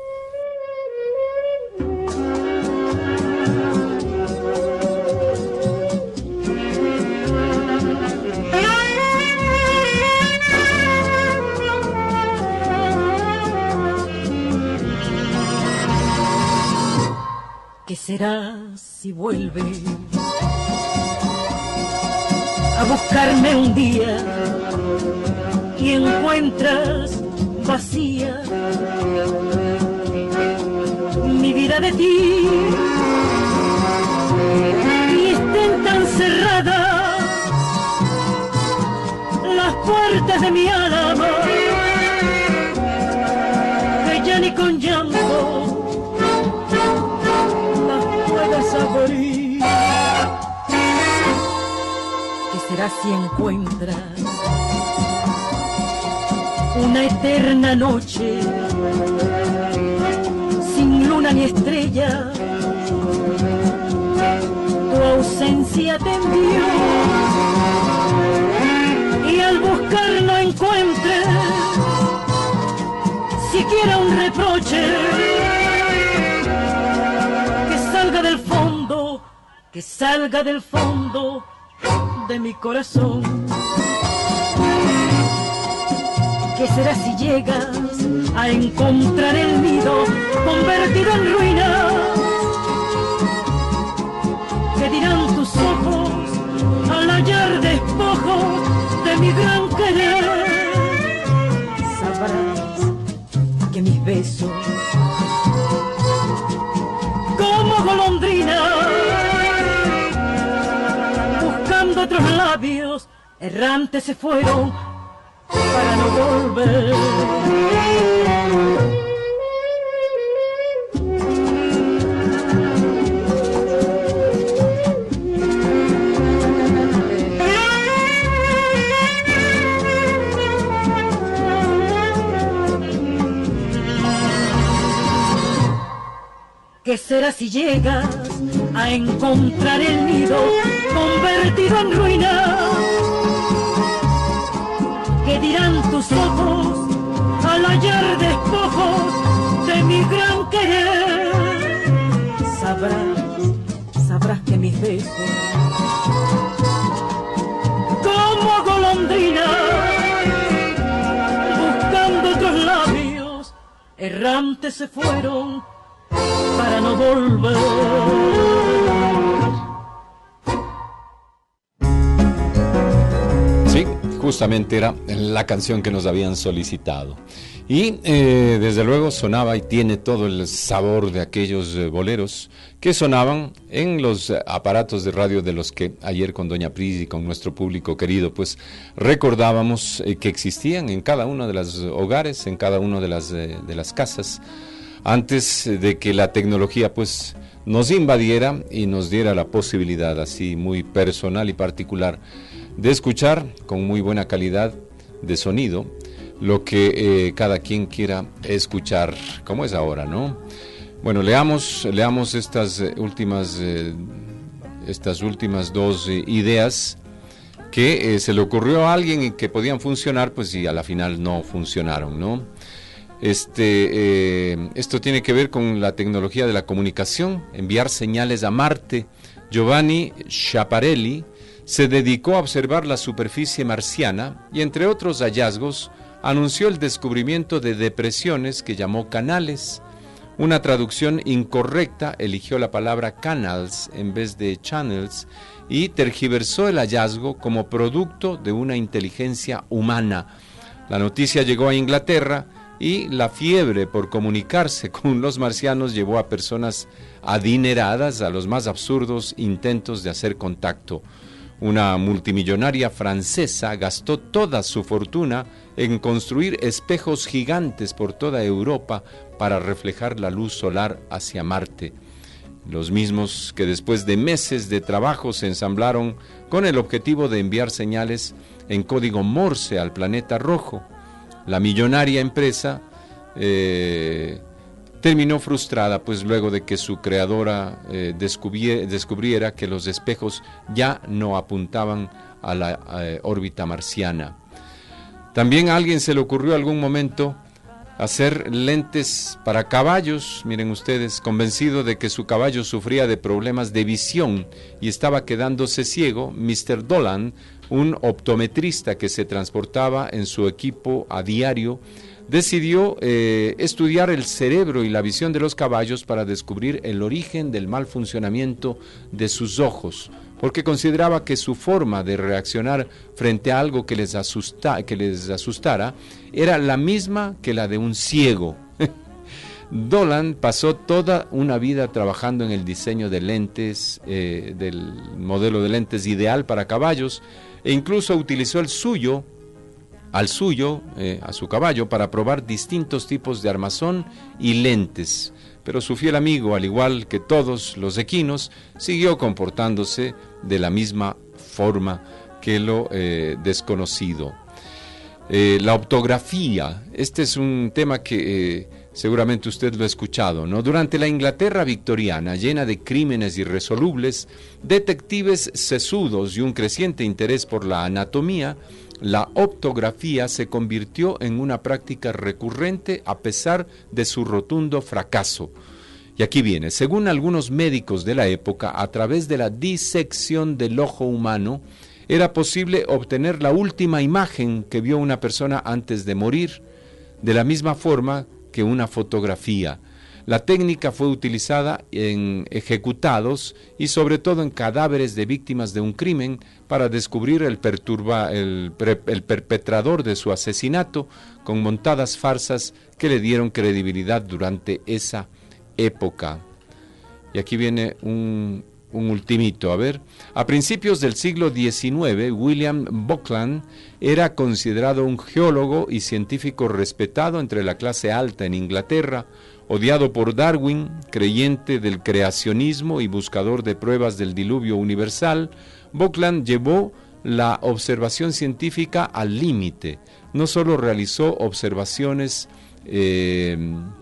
¿Qué será si vuelve a buscarme un día y encuentras vacía mi vida de ti y estén tan cerradas las puertas de mi alma que ya ni con llanto abrir? ¿Qué será si encuentras una eterna noche sin luna ni estrella? Tu ausencia te envió y al buscar no encuentres siquiera un reproche del fondo, que salga del fondo de mi corazón. ¿Qué será si llegas a encontrar el nido convertido en ruina? ¿Qué dirán tus ojos al hallar despojo de mi gran querer? Sabrás que mis besos como golondrina, buscando otros labios, errantes se fueron para no volver. ¿Qué será si llegas a encontrar el nido convertido en ruina? ¿Qué dirán tus ojos al hallar despojos de mi gran querer? Sabrás, sabrás que mis besos como golondrina buscando otros labios errantes se fueron para no volver. Sí, justamente era la canción que nos habían solicitado. Y eh, desde luego sonaba y tiene todo el sabor de aquellos eh, boleros que sonaban en los eh, aparatos de radio de los que ayer con Doña Pris y con nuestro público querido pues recordábamos eh, que existían en cada uno de los hogares, en cada una de las, eh, de las casas, antes de que la tecnología pues nos invadiera y nos diera la posibilidad así muy personal y particular de escuchar con muy buena calidad de sonido lo que eh, cada quien quiera escuchar, como es ahora, ¿no? Bueno, leamos, leamos estas eh, últimas, eh, estas últimas dos eh, ideas que eh, se le ocurrió a alguien y que podían funcionar, pues y a la final no funcionaron, ¿no? Este, eh, esto tiene que ver con la tecnología de la comunicación, enviar señales a Marte. Giovanni Schiaparelli se dedicó a observar la superficie marciana y, entre otros hallazgos, anunció el descubrimiento de depresiones que llamó canales. Una traducción incorrecta eligió la palabra canals en vez de channels y tergiversó el hallazgo como producto de una inteligencia humana. La noticia llegó a Inglaterra y la fiebre por comunicarse con los marcianos llevó a personas adineradas a los más absurdos intentos de hacer contacto. Una multimillonaria francesa gastó toda su fortuna en construir espejos gigantes por toda Europa para reflejar la luz solar hacia Marte. Los mismos que después de meses de trabajo se ensamblaron con el objetivo de enviar señales en código Morse al planeta rojo. La millonaria empresa eh, terminó frustrada, pues luego de que su creadora eh, descubriera, descubriera que los espejos ya no apuntaban a la eh, órbita marciana. También a alguien se le ocurrió algún momento hacer lentes para caballos, miren ustedes, convencido de que su caballo sufría de problemas de visión y estaba quedándose ciego. mister Dolan, un optometrista que se transportaba en su equipo a diario, decidió eh, estudiar el cerebro y la visión de los caballos para descubrir el origen del mal funcionamiento de sus ojos, porque consideraba que su forma de reaccionar frente a algo que les, asusta, que les asustara era la misma que la de un ciego. Dolan pasó toda una vida trabajando en el diseño de lentes, eh, del modelo de lentes ideal para caballos, e incluso utilizó el suyo, al suyo, eh, a su caballo, para probar distintos tipos de armazón y lentes. Pero su fiel amigo, al igual que todos los equinos, siguió comportándose de la misma forma que lo eh, desconocido. Eh, la optografía, este es un tema que eh, seguramente usted lo ha escuchado, ¿no? Durante la Inglaterra victoriana, llena de crímenes irresolubles, detectives sesudos y un creciente interés por la anatomía, la optografía se convirtió en una práctica recurrente a pesar de su rotundo fracaso. Y aquí viene, según algunos médicos de la época, a través de la disección del ojo humano, era posible obtener la última imagen que vio una persona antes de morir, de la misma forma que una fotografía. La técnica fue utilizada en ejecutados y sobre todo en cadáveres de víctimas de un crimen para descubrir el, perturba, el, el perpetrador de su asesinato con montadas farsas que le dieron credibilidad durante esa época. Y aquí viene un, un ultimito, a ver. A principios del siglo diecinueve, William Buckland era considerado un geólogo y científico respetado entre la clase alta en Inglaterra. Odiado por Darwin, creyente del creacionismo y buscador de pruebas del diluvio universal, Buckland llevó la observación científica al límite. No solo realizó observaciones eh,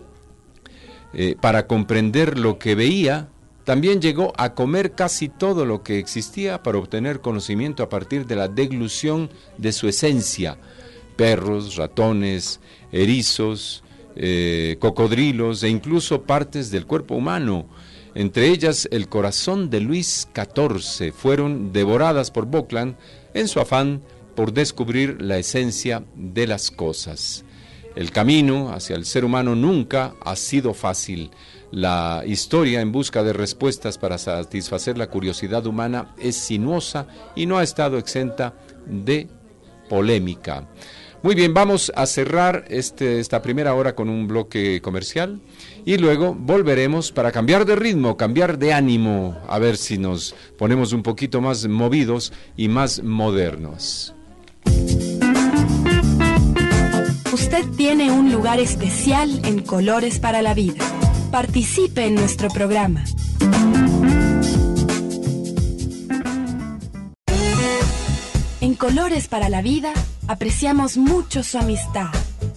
eh, para comprender lo que veía, también llegó a comer casi todo lo que existía para obtener conocimiento a partir de la deglución de su esencia. Perros, ratones, erizos, Eh, cocodrilos e incluso partes del cuerpo humano, entre ellas el corazón de Luis catorce, fueron devoradas por Buckland en su afán por descubrir la esencia de las cosas. El camino hacia el ser humano nunca ha sido fácil. La historia en busca de respuestas para satisfacer la curiosidad humana es sinuosa y no ha estado exenta de polémica. Muy bien, vamos a cerrar este, esta primera hora con un bloque comercial y luego volveremos para cambiar de ritmo, cambiar de ánimo, a ver si nos ponemos un poquito más movidos y más modernos. Usted tiene un lugar especial en Colores para la Vida. Participe en nuestro programa. En Colores para la Vida apreciamos mucho su amistad.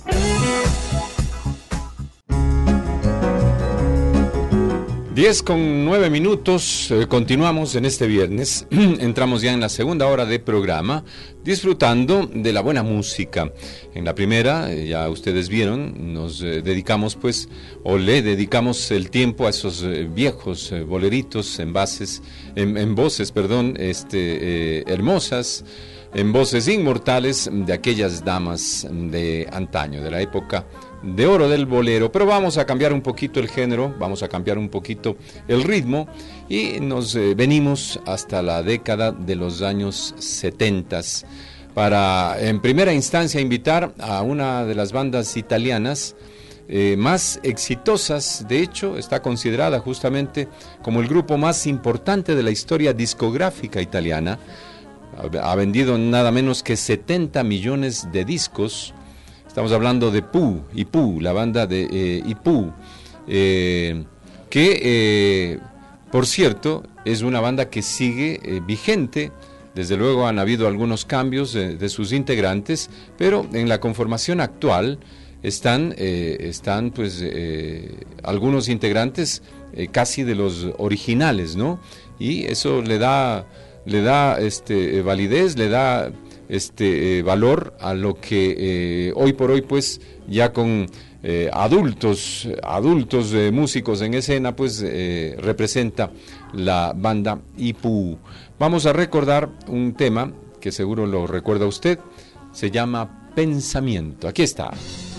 diez con nueve minutos, eh, continuamos en este viernes, entramos ya en la segunda hora de programa, disfrutando de la buena música. En la primera, eh, ya ustedes vieron, nos eh, dedicamos pues, o le dedicamos el tiempo a esos eh, viejos eh, boleritos en, bases, en, en voces, perdón, este, eh, hermosas, en voces inmortales de aquellas damas de antaño, de la época de oro del bolero. Pero vamos a cambiar un poquito el género, vamos a cambiar un poquito el ritmo y nos eh, venimos hasta la década de los años setenta para en primera instancia invitar a una de las bandas italianas eh, más exitosas. De hecho, está considerada justamente como el grupo más importante de la historia discográfica italiana, ha vendido nada menos que setenta millones de discos. Estamos hablando de Pooh, Ipú, la banda de eh, Ipú, eh, que, eh, por cierto, es una banda que sigue eh, vigente. Desde luego han habido algunos cambios de, de sus integrantes, pero en la conformación actual están, eh, están pues, eh, algunos integrantes eh, casi de los originales, ¿no? Y eso le da, le da este, validez, le da este, eh, valor a lo que eh, hoy por hoy, pues, ya con eh, adultos, adultos eh, músicos en escena, pues, eh, representa la banda Ipú. Vamos a recordar un tema que seguro lo recuerda usted, se llama Pensamiento. Aquí está.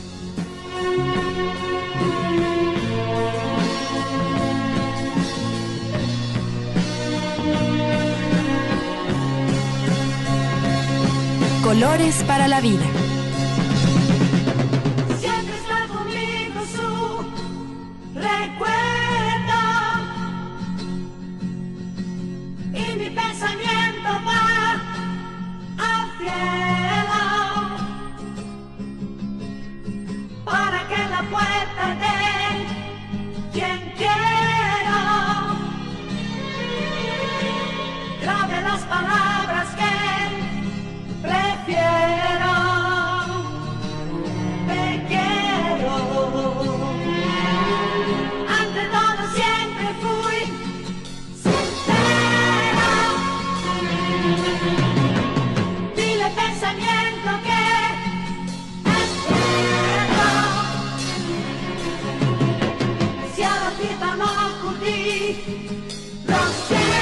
Colores para la vida. Siempre está conmigo su recuerdo y mi pensamiento va al cielo para que la puerta de quien quiera grabe las palabras que prefiero, te quiero. Ante todo siempre fui sincera. Dile pensamiento que es cierto. Si a la cita no acudí, lo siento.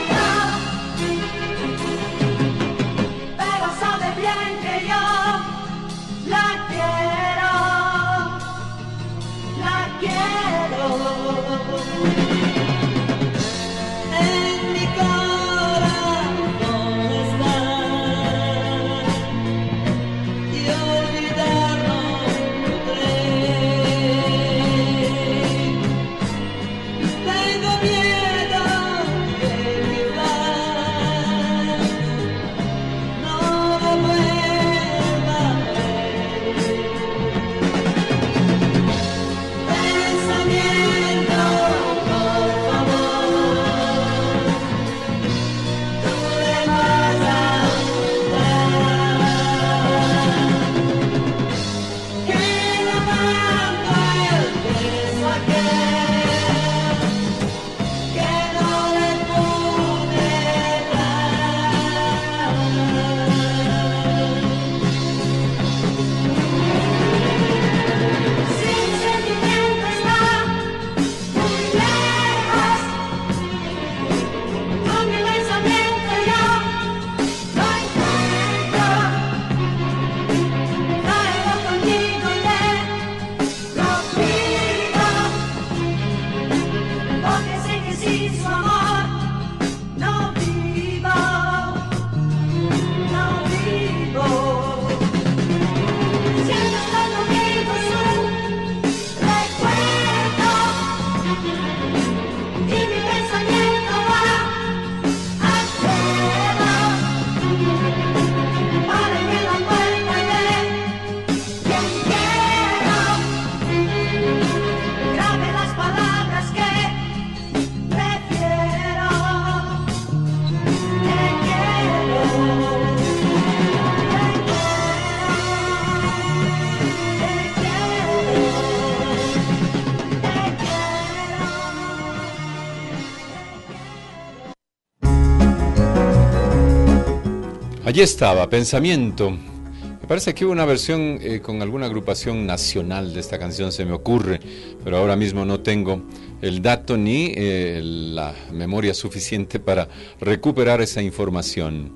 Allí estaba, Pensamiento. Me parece que hubo una versión eh, con alguna agrupación nacional de esta canción, se me ocurre, pero ahora mismo no tengo el dato ni eh, la memoria suficiente para recuperar esa información.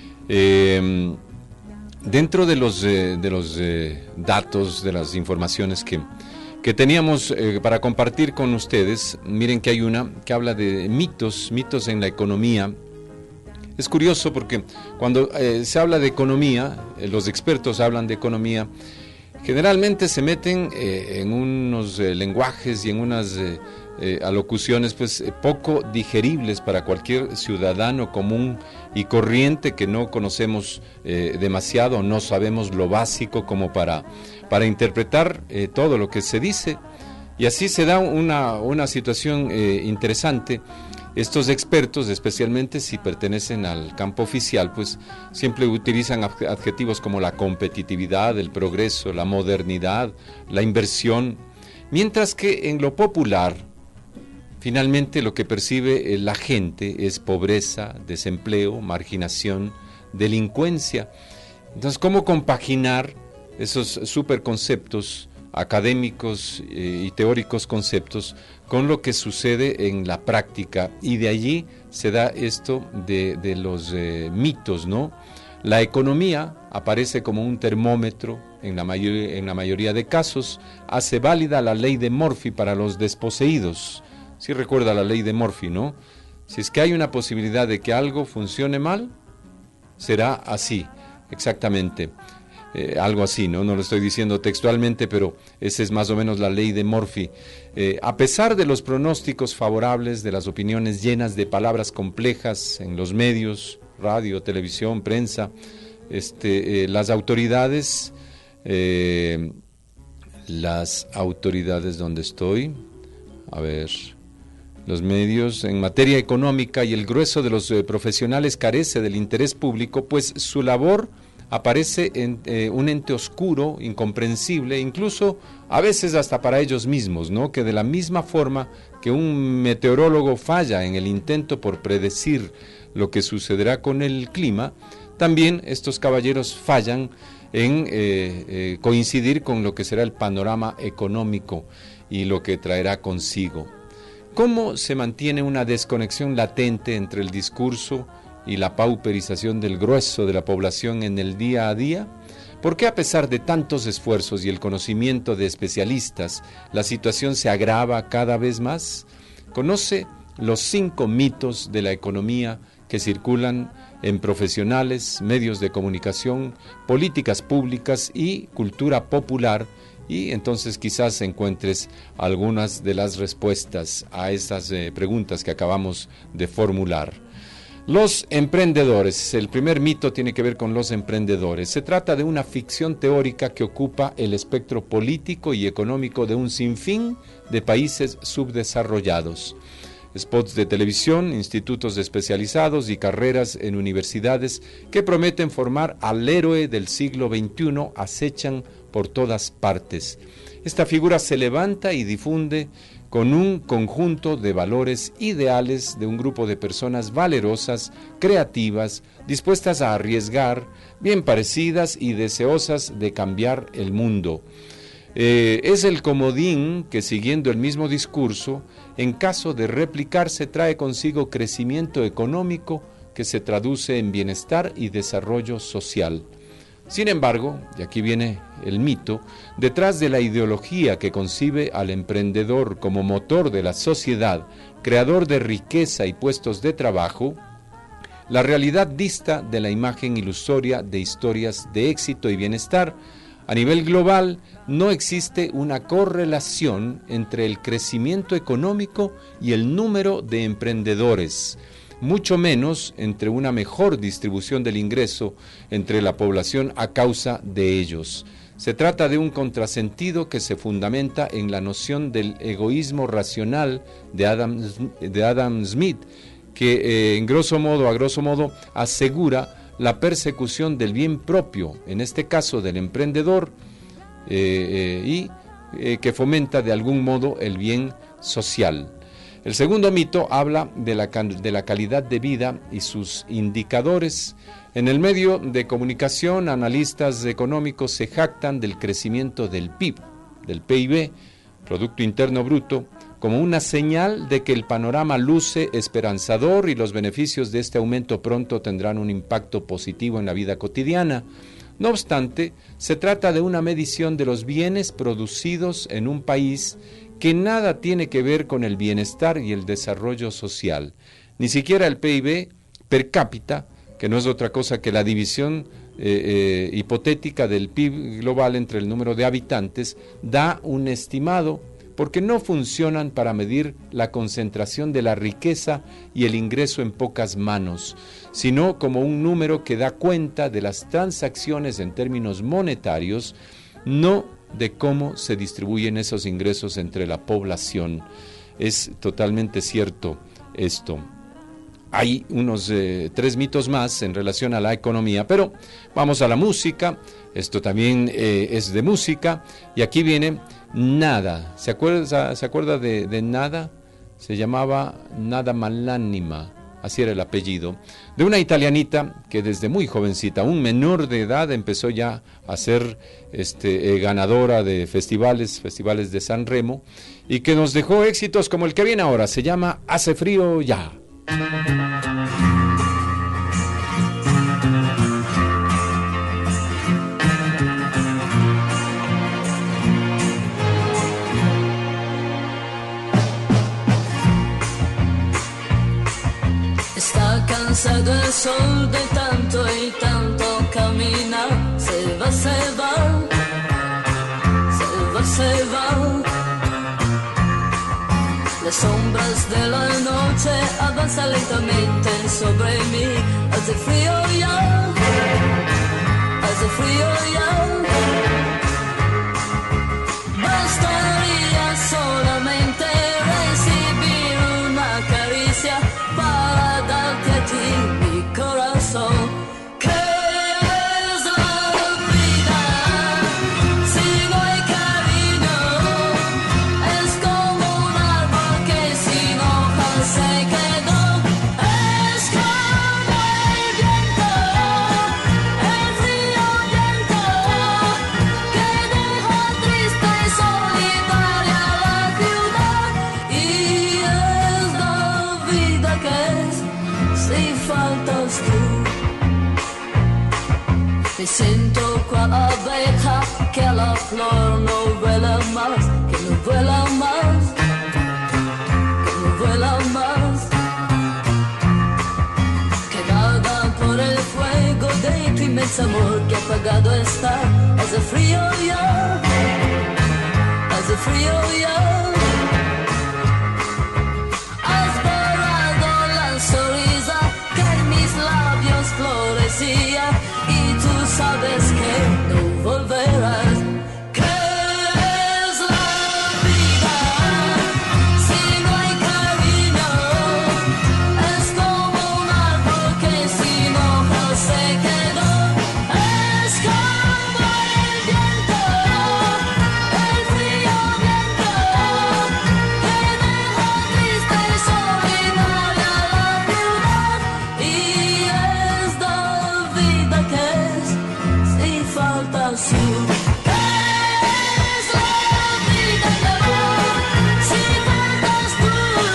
Eh, dentro de los, eh, de los eh, datos, de las informaciones que, que teníamos eh, para compartir con ustedes, miren que hay una que habla de mitos, mitos en la economía. Es curioso porque cuando eh, se habla de economía, eh, los expertos hablan de economía, generalmente se meten eh, en unos eh, lenguajes y en unas eh, eh, alocuciones pues eh, poco digeribles para cualquier ciudadano común y corriente que no conocemos eh, demasiado, no sabemos lo básico como para, para interpretar eh, todo lo que se dice, y así se da una, una situación eh, interesante. Estos expertos, especialmente si pertenecen al campo oficial, pues siempre utilizan adjetivos como la competitividad, el progreso, la modernidad, la inversión, mientras que en lo popular, finalmente lo que percibe la gente es pobreza, desempleo, marginación, delincuencia. Entonces, ¿cómo compaginar esos superconceptos académicos eh, y teóricos conceptos con lo que sucede en la práctica? Y de allí se da esto de, de los eh, mitos, ¿no? La economía aparece como un termómetro en la, mayor, en la mayoría de casos, hace válida la ley de Murphy para los desposeídos. Si recuerda la ley de Murphy, ¿no? Si es que hay una posibilidad de que algo funcione mal, será así, exactamente. Eh, algo así, ¿no? No lo estoy diciendo textualmente, pero esa es más o menos la ley de Murphy. Eh, a pesar de los pronósticos favorables, de las opiniones llenas de palabras complejas en los medios, radio, televisión, prensa, este, eh, las autoridades, eh, las autoridades donde estoy, a ver, los medios en materia económica y el grueso de los eh, profesionales carece del interés público, pues su labor aparece en eh, un ente oscuro, incomprensible, incluso a veces hasta para ellos mismos, ¿no? Que de la misma forma que un meteorólogo falla en el intento por predecir lo que sucederá con el clima, también estos caballeros fallan en eh, eh, coincidir con lo que será el panorama económico y lo que traerá consigo. ¿Cómo se mantiene una desconexión latente entre el discurso y la pauperización del grueso de la población en el día a día? ¿Por qué a pesar de tantos esfuerzos y el conocimiento de especialistas, la situación se agrava cada vez más? Conoce los cinco mitos de la economía que circulan en profesionales, medios de comunicación, políticas públicas y cultura popular, y entonces quizás encuentres algunas de las respuestas a estas eh, preguntas que acabamos de formular. Los emprendedores. El primer mito tiene que ver con los emprendedores. Se trata de una ficción teórica que ocupa el espectro político y económico de un sinfín de países subdesarrollados. Spots de televisión, institutos especializados y carreras en universidades que prometen formar al héroe del siglo veintiuno acechan por todas partes. Esta figura se levanta y difunde con un conjunto de valores ideales de un grupo de personas valerosas, creativas, dispuestas a arriesgar, bien parecidas y deseosas de cambiar el mundo. Eh, es el comodín que, siguiendo el mismo discurso, en caso de replicarse, trae consigo crecimiento económico que se traduce en bienestar y desarrollo social. Sin embargo, y aquí viene el mito, detrás de la ideología que concibe al emprendedor como motor de la sociedad, creador de riqueza y puestos de trabajo, la realidad dista de la imagen ilusoria de historias de éxito y bienestar. A nivel global, no existe una correlación entre el crecimiento económico y el número de emprendedores, mucho menos entre una mejor distribución del ingreso entre la población a causa de ellos. Se trata de un contrasentido que se fundamenta en la noción del egoísmo racional de Adam, de Adam Smith, que eh, en grosso modo, a grosso modo, asegura la persecución del bien propio, en este caso del emprendedor, eh, eh, y eh, que fomenta de algún modo el bien social. El segundo mito habla de la, de la calidad de vida y sus indicadores. En el medio de comunicación, analistas económicos se jactan del crecimiento del P I B, del P I B, Producto Interno Bruto, como una señal de que el panorama luce esperanzador y los beneficios de este aumento pronto tendrán un impacto positivo en la vida cotidiana. No obstante, se trata de una medición de los bienes producidos en un país que nada tiene que ver con el bienestar y el desarrollo social. Ni siquiera el P I B per cápita, que no es otra cosa que la división eh, eh, hipotética del P I B global entre el número de habitantes da un estimado, porque no funcionan para medir la concentración de la riqueza y el ingreso en pocas manos, sino como un número que da cuenta de las transacciones en términos monetarios, no de cómo se distribuyen esos ingresos entre la población. Es totalmente cierto esto. Hay unos eh, tres mitos más en relación a la economía, pero vamos a la música. Esto también eh, es de música, y aquí viene Nada. ¿Se acuerda, se acuerda de, de Nada? Se llamaba Nada Malánima, así era el apellido, de una italianita que desde muy jovencita, un menor de edad, empezó ya a ser este, eh, ganadora de festivales, festivales de San Remo, y que nos dejó éxitos como el que viene ahora. Se llama Hace frío ya. Está cansado el sol de tanto y tanto caminar. Se va, se va, se va, se va. Las sombras de la noche avanzan lentamente sobre mí. Hace frío ya, hace frío ya. Bastaría solamente recibir una caricia para darte a ti mi corazón. ¿Qué es la vida si no hay cariño? Es como un árbol que sin hojas se quedó. Es como el viento, el frío viento que deja triste y solitaria la ciudad. Y es la vida que es si faltas tú. Me siento cual abeja que a la flor no vuela más, que no vuela más, que no vuela más. Quemada por el fuego de tu inmenso amor que apagado está. Hace frío ya, hace frío ya. Has borrado la sonrisa que en mis labios florecía, y tú sabes que no volverás. ¿Qué es la vida si no hay cariño? Es como un árbol que sin hojas se quedó. Es como el viento, el frío viento que deja triste y solitaria la ciudad. Y es la vida que es si faltas tú. Es la vida que va si faltas tú.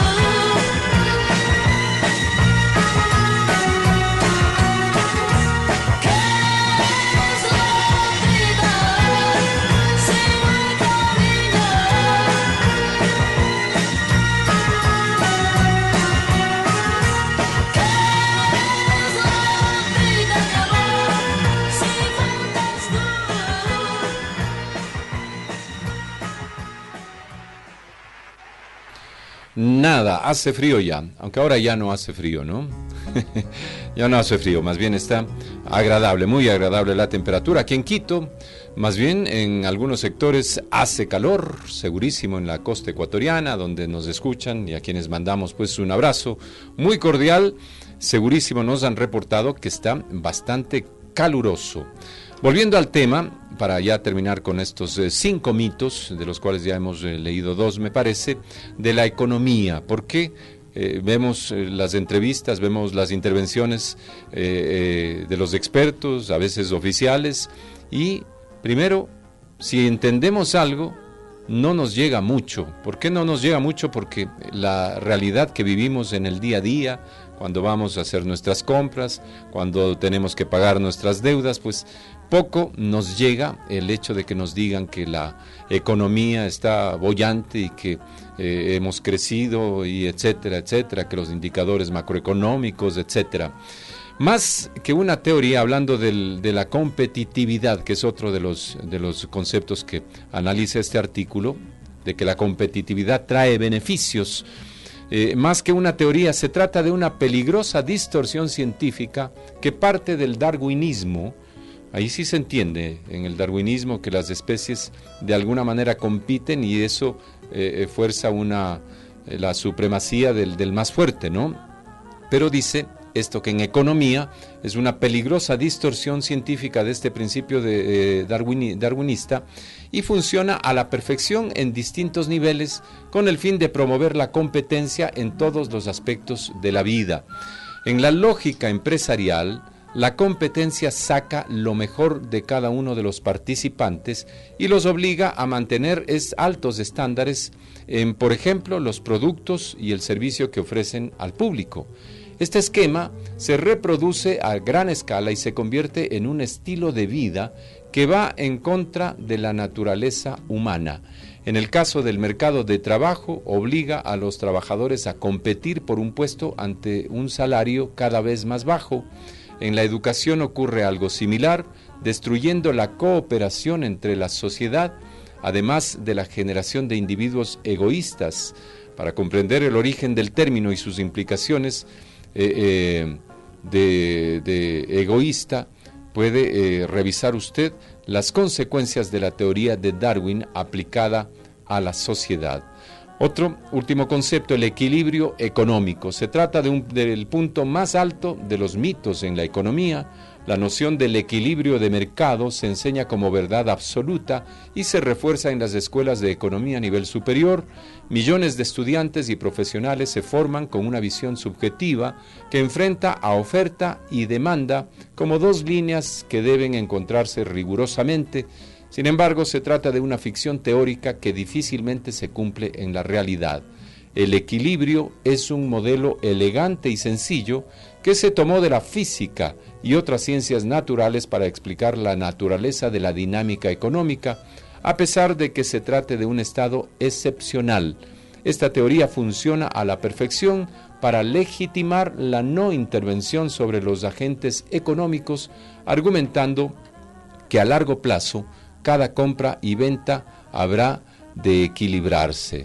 ¿Qué es la vida si no hay cariño? ¿Qué es la vida que va si faltas tú? Nada, hace frío ya, aunque ahora ya no hace frío, ¿no? Ya no hace frío, más bien está agradable, muy agradable la temperatura. Aquí en Quito, más bien en algunos sectores hace calor, segurísimo en la costa ecuatoriana, donde nos escuchan y a quienes mandamos pues un abrazo muy cordial. Segurísimo nos han reportado que está bastante caluroso. Volviendo al tema, para ya terminar con estos eh, cinco mitos, de los cuales ya hemos eh, leído dos, me parece, de la economía. ¿Por qué? Eh, vemos eh, las entrevistas, vemos las intervenciones eh, eh, de los expertos, a veces oficiales, y primero, si entendemos algo, no nos llega mucho. ¿Por qué no nos llega mucho? Porque la realidad que vivimos en el día a día, cuando vamos a hacer nuestras compras, cuando tenemos que pagar nuestras deudas, pues poco nos llega el hecho de que nos digan que la economía está boyante y que eh, hemos crecido y etcétera, etcétera, que los indicadores macroeconómicos, etcétera. Más que una teoría, hablando del, de la competitividad, que es otro de los, de los conceptos que analiza este artículo, de que la competitividad trae beneficios, eh, más que una teoría, se trata de una peligrosa distorsión científica que parte del darwinismo. Ahí sí se entiende en el darwinismo que las especies de alguna manera compiten y eso eh, fuerza una, eh, la supremacía del, del más fuerte, ¿no? Pero dice esto que en economía es una peligrosa distorsión científica de este principio de, eh, darwini, darwinista y funciona a la perfección en distintos niveles con el fin de promover la competencia en todos los aspectos de la vida. En la lógica empresarial, la competencia saca lo mejor de cada uno de los participantes y los obliga a mantener es altos estándares en, por ejemplo, los productos y el servicio que ofrecen al público. Este esquema se reproduce a gran escala y se convierte en un estilo de vida que va en contra de la naturaleza humana. En el caso del mercado de trabajo, obliga a los trabajadores a competir por un puesto ante un salario cada vez más bajo. En la educación ocurre algo similar, destruyendo la cooperación entre la sociedad, además de la generación de individuos egoístas. Para comprender el origen del término y sus implicaciones eh, eh, de, de egoísta, puede eh, revisar usted las consecuencias de la teoría de Darwin aplicada a la sociedad. Otro último concepto, el equilibrio económico. Se trata de un, del punto más alto de los mitos en la economía. La noción del equilibrio de mercado se enseña como verdad absoluta y se refuerza en las escuelas de economía a nivel superior. Millones de estudiantes y profesionales se forman con una visión subjetiva que enfrenta a oferta y demanda como dos líneas que deben encontrarse rigurosamente. Sin embargo, se trata de una ficción teórica que difícilmente se cumple en la realidad. El equilibrio es un modelo elegante y sencillo que se tomó de la física y otras ciencias naturales para explicar la naturaleza de la dinámica económica, a pesar de que se trate de un estado excepcional. Esta teoría funciona a la perfección para legitimar la no intervención sobre los agentes económicos, argumentando que a largo plazo cada compra y venta habrá de equilibrarse.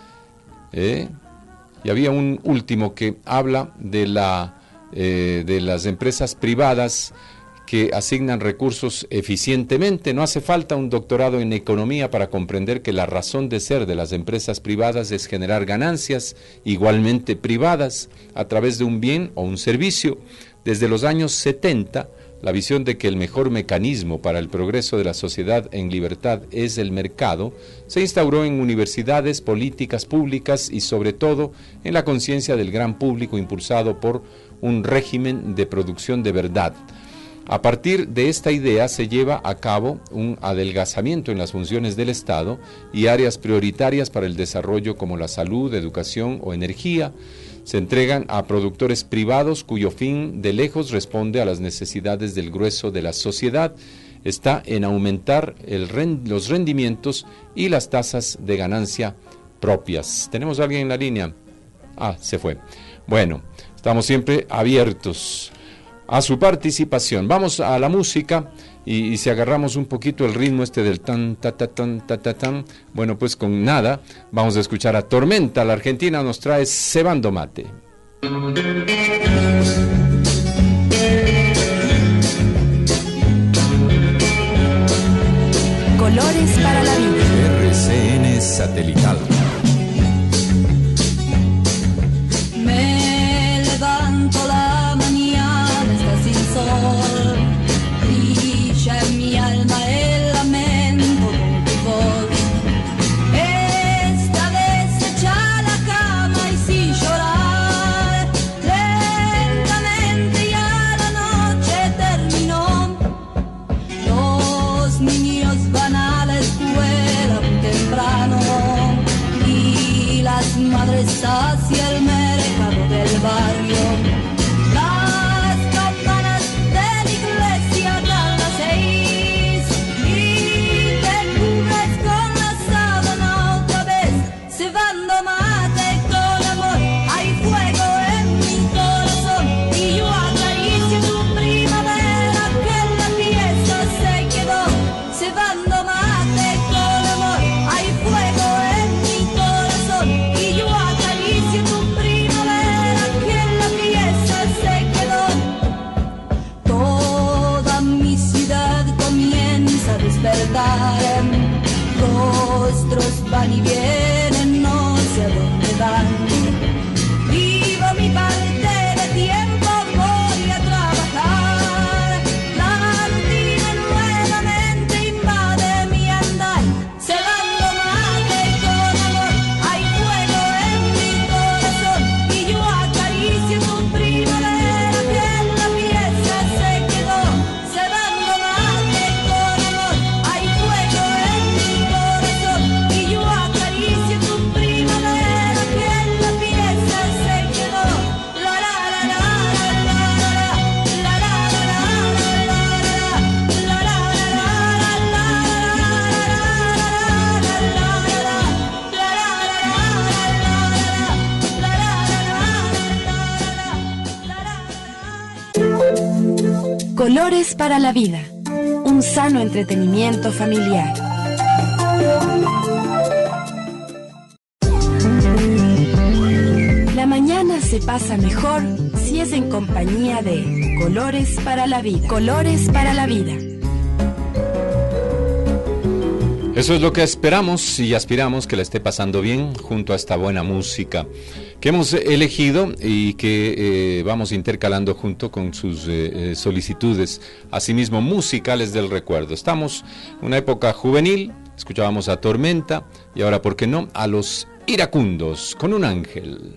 ¿Eh? Y había un último que habla de, la, eh, de las empresas privadas que asignan recursos eficientemente. No hace falta un doctorado en economía para comprender que la razón de ser de las empresas privadas es generar ganancias igualmente privadas a través de un bien o un servicio. Desde los años setenta, la visión de que el mejor mecanismo para el progreso de la sociedad en libertad es el mercado se instauró en universidades, políticas públicas y sobre todo en la conciencia del gran público impulsado por un régimen de producción de verdad. A partir de esta idea se lleva a cabo un adelgazamiento en las funciones del Estado y áreas prioritarias para el desarrollo como la salud, educación o energía. Se entregan a productores privados cuyo fin de lejos responde a las necesidades del grueso de la sociedad. Está en aumentar el rend- los rendimientos y las tasas de ganancia propias. ¿Tenemos a alguien en la línea? Ah, se fue. Bueno, estamos siempre abiertos a su participación. Vamos a la música y, y si agarramos un poquito el ritmo este del tan, ta, ta, tan, ta, ta, tan, bueno, pues con nada, vamos a escuchar a Tormenta. La Argentina nos trae Cebando Mate. Colores para la vida. R C N Satelital. Me levanto la mañana, está sin sol, brilla en mi alma el lamento con tu voz. Esta vez echa a la cama y sin llorar, lentamente ya la noche terminó. Los niños van a la escuela muy temprano y las madres hacia el mercado del barrio. Las campanas de la iglesia dan las seis y te cubres con la sábana otra vez, cebando mate con amor. Hay fuego en mi corazón y yo acaricio Colores para la vida. Un sano entretenimiento familiar. La mañana se pasa mejor si es en compañía de Colores para la vida. Colores para la vida. Eso es lo que esperamos y aspiramos que la esté pasando bien junto a esta buena música que hemos elegido y que eh, vamos intercalando junto con sus eh, solicitudes, asimismo musicales del recuerdo. Estamos en una época juvenil, escuchábamos a Tormenta y ahora, ¿por qué no?, a los Iracundos con Un Ángel.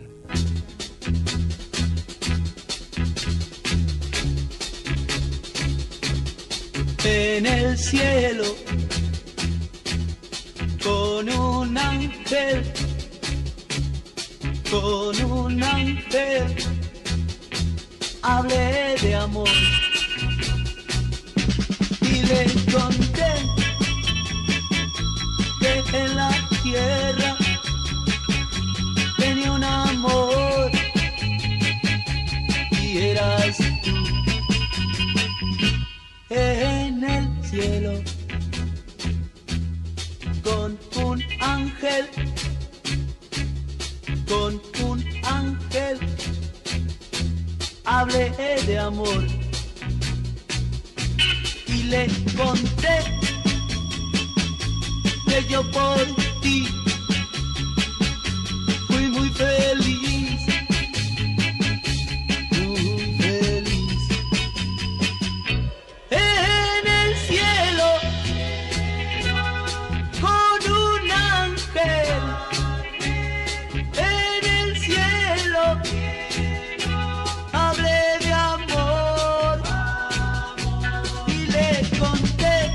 En el cielo con un ángel, con un ángel, hablé de amor y le conté que en la tierra tenía un amor y eras tú. En el cielo con un ángel, con un ángel, hablé de amor y le conté que yo por ti fui muy feliz, muy feliz. En el cielo con un ángel, en el cielo hablé de amor y le conté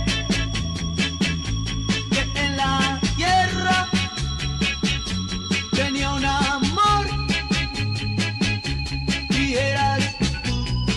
que en la tierra tenía un amor y eras tú.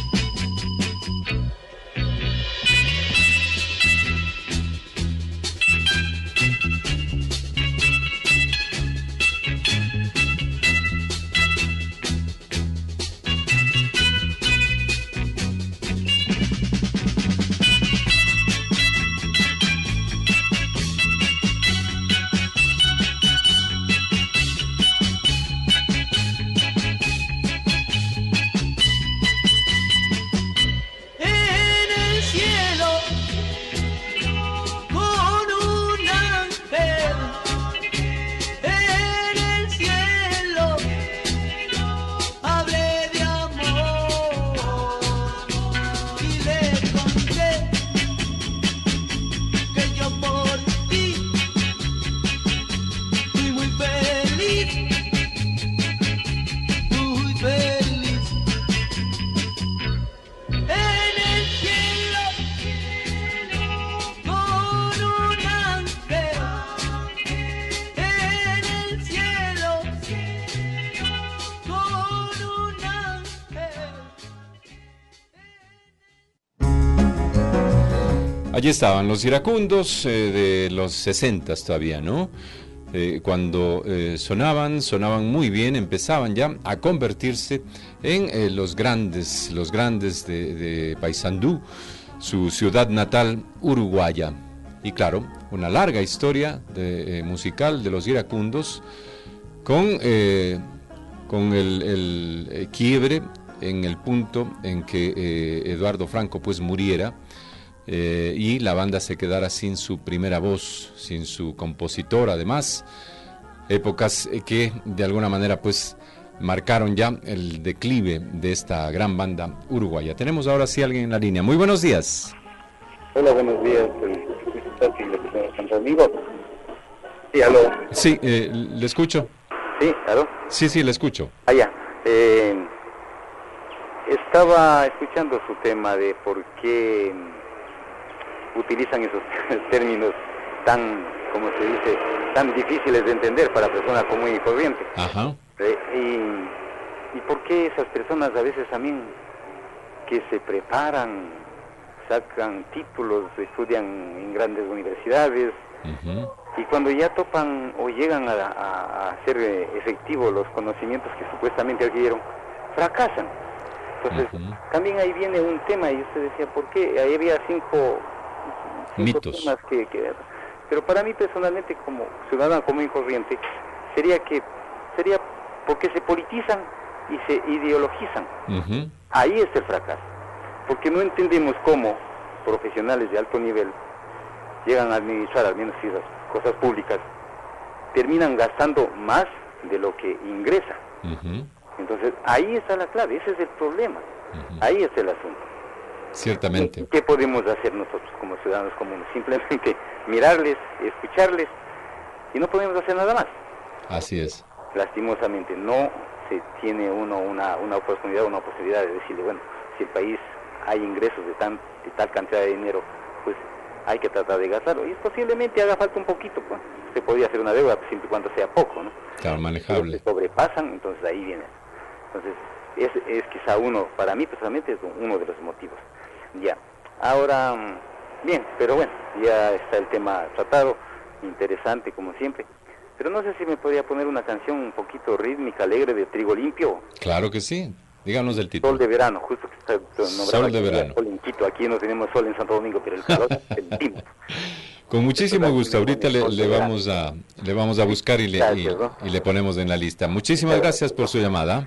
En el cielo con un ángel, en el cielo hablé de amor y le conté que yo por ti fui muy feliz, muy feliz. En el cielo con un ángel, en el cielo con un ángel. Allí estaban los iracundos eh, de los sesentas todavía, ¿no? Eh, cuando eh, sonaban, sonaban muy bien, empezaban ya a convertirse en eh, los grandes, los grandes de, de Paysandú, su ciudad natal uruguaya. Y claro, una larga historia de, eh, musical de los iracundos con, eh, con el, el, eh, quiebre en el punto en que eh, Eduardo Franco pues muriera. Eh, y la banda se quedara sin su primera voz, sin su compositor, además, épocas eh, que de alguna manera pues marcaron ya el declive de esta gran banda uruguaya. Tenemos ahora sí a alguien en la línea. Muy buenos días. Hola, buenos días. ¿Estás amigo? Sí, aló. Sí, eh, le escucho. Sí, aló. Sí, sí, le escucho. Ah, ya. Eh, estaba escuchando su tema de por qué utilizan esos términos tan, como se dice, tan difíciles de entender para personas común y corriente. Ajá. Eh, y, y por qué esas personas a veces también que se preparan, sacan títulos, estudian en grandes universidades, uh-huh. y cuando ya topan o llegan a, a, a hacer efectivos los conocimientos que supuestamente adquirieron, fracasan. Entonces, Ujú. también ahí viene un tema, y usted decía, ¿por qué? Ahí había cinco, cinco Mitos. temas que, que... Pero para mí personalmente, como ciudadano común y corriente, sería que sería porque se politizan y se ideologizan. Ujú. Ahí está el fracaso. Porque no entendemos cómo profesionales de alto nivel llegan a administrar al menos esas cosas públicas, terminan gastando más de lo que ingresa. Ujú. Entonces, ahí está la clave, ese es el problema. Ujú. Ahí está el asunto. Ciertamente. ¿Qué podemos hacer nosotros como ciudadanos comunes? Simplemente mirarles, escucharles, y no podemos hacer nada más. Así es. Lastimosamente, no se tiene uno una, una oportunidad, una posibilidad de decirle, bueno, si el país hay ingresos de, tan, de tal cantidad de dinero, pues hay que tratar de gastarlo. Y posiblemente haga falta un poquito, pues. Se podría hacer una deuda, siempre y cuando sea poco, ¿no? Claro, Pero manejable. se sobrepasan, entonces ahí viene. Entonces, es, es quizá uno, para mí personalmente, es uno de los motivos. Ya, ahora, mm, bien, pero bueno, ya está el tema tratado, interesante como siempre. Pero no sé si me podría poner una canción un poquito rítmica, alegre, de Trigo Limpio. Claro que sí. Díganos del Sol título. de verano, justo que está nombrado Sol aquí, de verano. Sol en Quito, aquí no tenemos sol en Santo Domingo, pero el calor sentimos. Con muchísimo Entonces, gusto. Ahorita le, Sol de le verano. vamos a le vamos a buscar y le, y, Gracias, ¿no? y le ponemos en la lista. Muchísimas gracias por su llamada.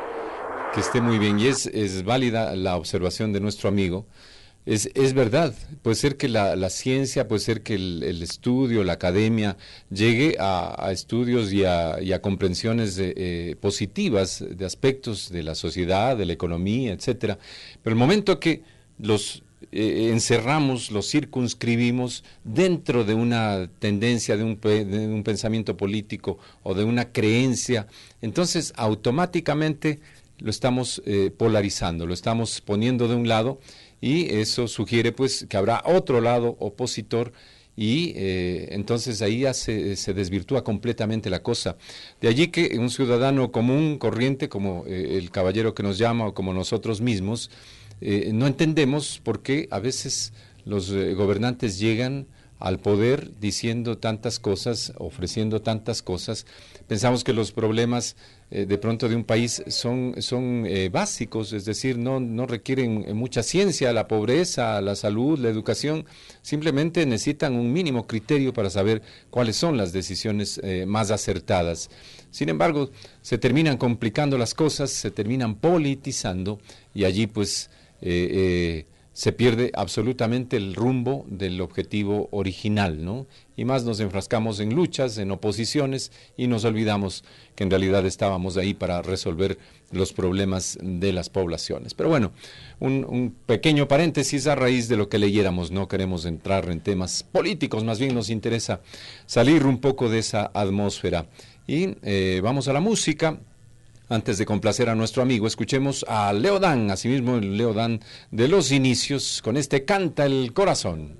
Que esté muy bien. Y es, es válida la observación de nuestro amigo. Es, es verdad, puede ser que la, la ciencia, puede ser que el, el estudio, la academia, llegue a, a estudios y a, y a comprensiones de, eh, positivas de aspectos de la sociedad, de la economía, etcétera. Pero el momento que los eh, encerramos, los circunscribimos dentro de una tendencia, de un, pe- de un pensamiento político o de una creencia, entonces automáticamente lo estamos eh, polarizando, lo estamos poniendo de un lado, y eso sugiere pues que habrá otro lado opositor, y eh, entonces ahí ya se, se desvirtúa completamente la cosa. De allí que un ciudadano común, corriente, como eh, el caballero que nos llama o como nosotros mismos, eh, no entendemos por qué a veces los eh, gobernantes llegan al poder diciendo tantas cosas, ofreciendo tantas cosas. Pensamos que los problemas eh, de pronto de un país son, son eh, básicos, es decir, no, no requieren eh, mucha ciencia, la pobreza, la salud, la educación, simplemente necesitan un mínimo criterio para saber cuáles son las decisiones eh, más acertadas. Sin embargo, se terminan complicando las cosas, se terminan politizando, y allí pues eh, eh, se pierde absolutamente el rumbo del objetivo original, ¿no? Y más nos enfrascamos en luchas, en oposiciones, y nos olvidamos que en realidad estábamos ahí para resolver los problemas de las poblaciones. Pero bueno, un, un pequeño paréntesis a raíz de lo que leyéramos. No queremos entrar en temas políticos, más bien nos interesa salir un poco de esa atmósfera. Y eh, vamos a la música. Antes de complacer a nuestro amigo, escuchemos a Leodán, asimismo el Leodán de los inicios, con este Canta el Corazón.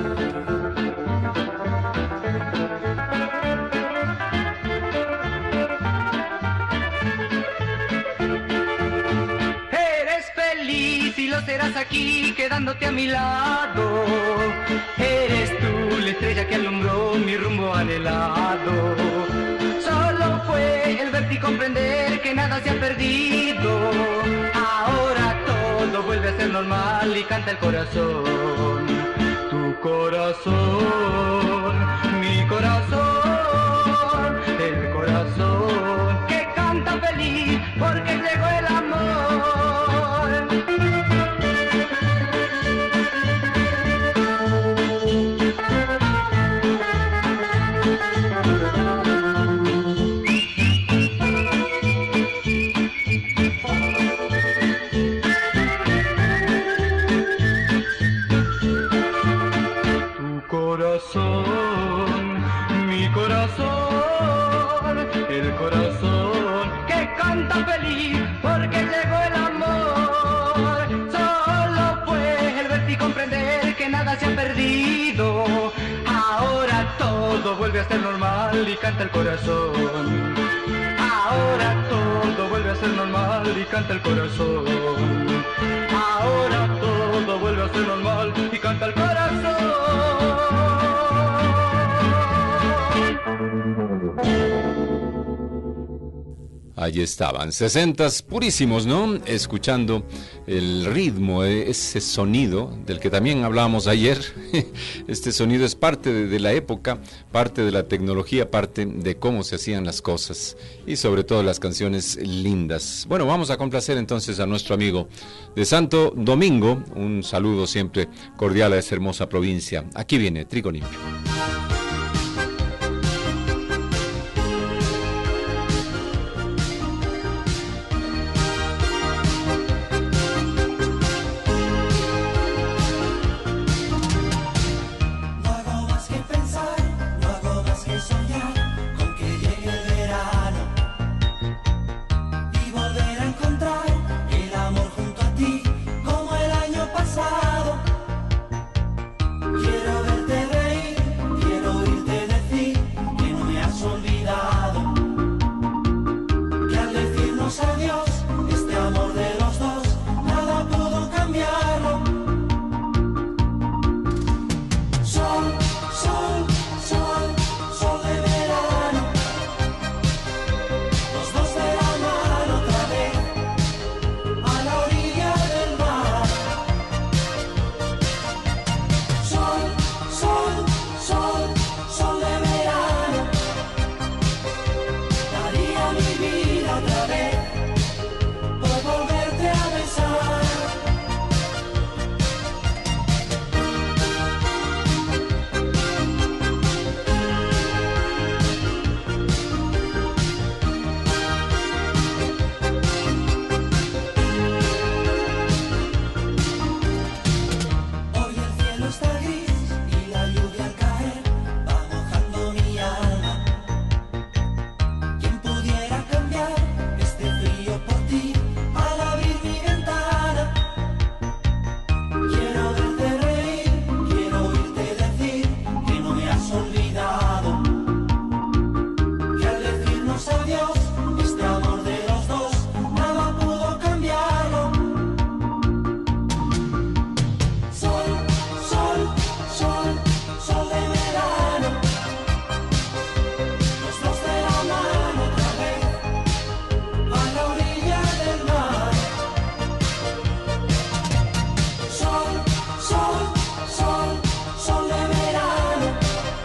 Eres feliz y lo serás aquí, quedándote a mi lado. Eres tú la estrella que alumbró mi rumbo anhelado. Solo fue el verte y comprender que nada se ha perdido. Ahora todo vuelve a ser normal y canta el corazón. Tu corazón, mi corazón, el corazón que canta feliz porque llegó el amor. Tu corazón, mi corazón, el corazón que canta feliz porque llegó el amor. Solo fue el verte y comprender que nada se ha perdido. Ahora todo vuelve a ser normal y canta el corazón. Ahora todo vuelve a ser normal y canta el corazón. Ahora todo vuelve a ser normal y canta el corazón. Allí estaban, sesentas purísimos, ¿no? Escuchando el ritmo, ese sonido del que también hablábamos ayer. Este sonido es parte de, de la época, parte de la tecnología, parte de cómo se hacían las cosas y sobre todo las canciones lindas. Bueno, vamos a complacer entonces a nuestro amigo de Santo Domingo. Un saludo siempre cordial a esa hermosa provincia. Aquí viene Trigo Limpio. Quiero verte reír, quiero oírte decir que no me has olvidado, que al decirnos adiós, este amor de los dos, nada pudo cambiarlo. Sol, sol, sol, sol de verano, los dos de la mano otra vez, a la orilla del mar. Sol, sol, sol, sol de verano, daría mi vida otra vez por volverte a besar. Hoy el cielo está gris y la lluvia al caer va mojando mi alma. ¿Quién pudiera cambiar este frío por ti al abrir mi ventana? Quiero verte reír, quiero oírte decir que no me has olvidado, que al decirnos adiós, este amor de los dos, nada pudo cambiarlo. Sol, sol, sol, sol de verano, los dos de la mano otra vez, a la orilla del mar. Sol, sol, sol, sol de verano,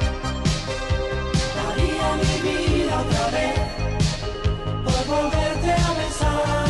daría mi vida otra vez por volverte a besar.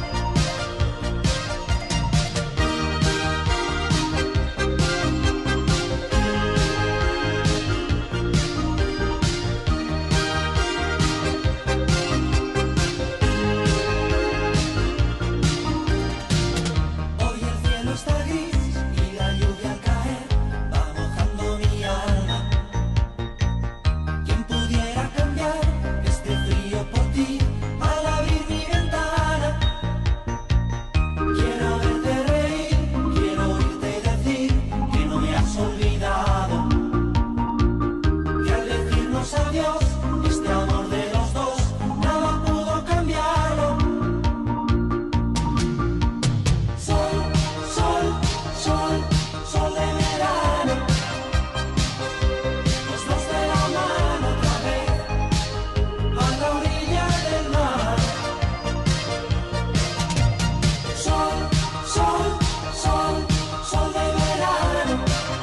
Hoy el cielo está gris y la lluvia al caer va mojando mi alma. ¿Quién pudiera cambiar este frío por ti al abrir mi ventana? Quiero verte reír, quiero oírte decir que no me has olvidado, que al decirnos adiós, este amor de los dos, nada pudo cambiarlo. Sol, sol, sol, sol de verano, los dos de la mano otra vez, a la orilla del mar. Sol, sol, sol, sol de verano,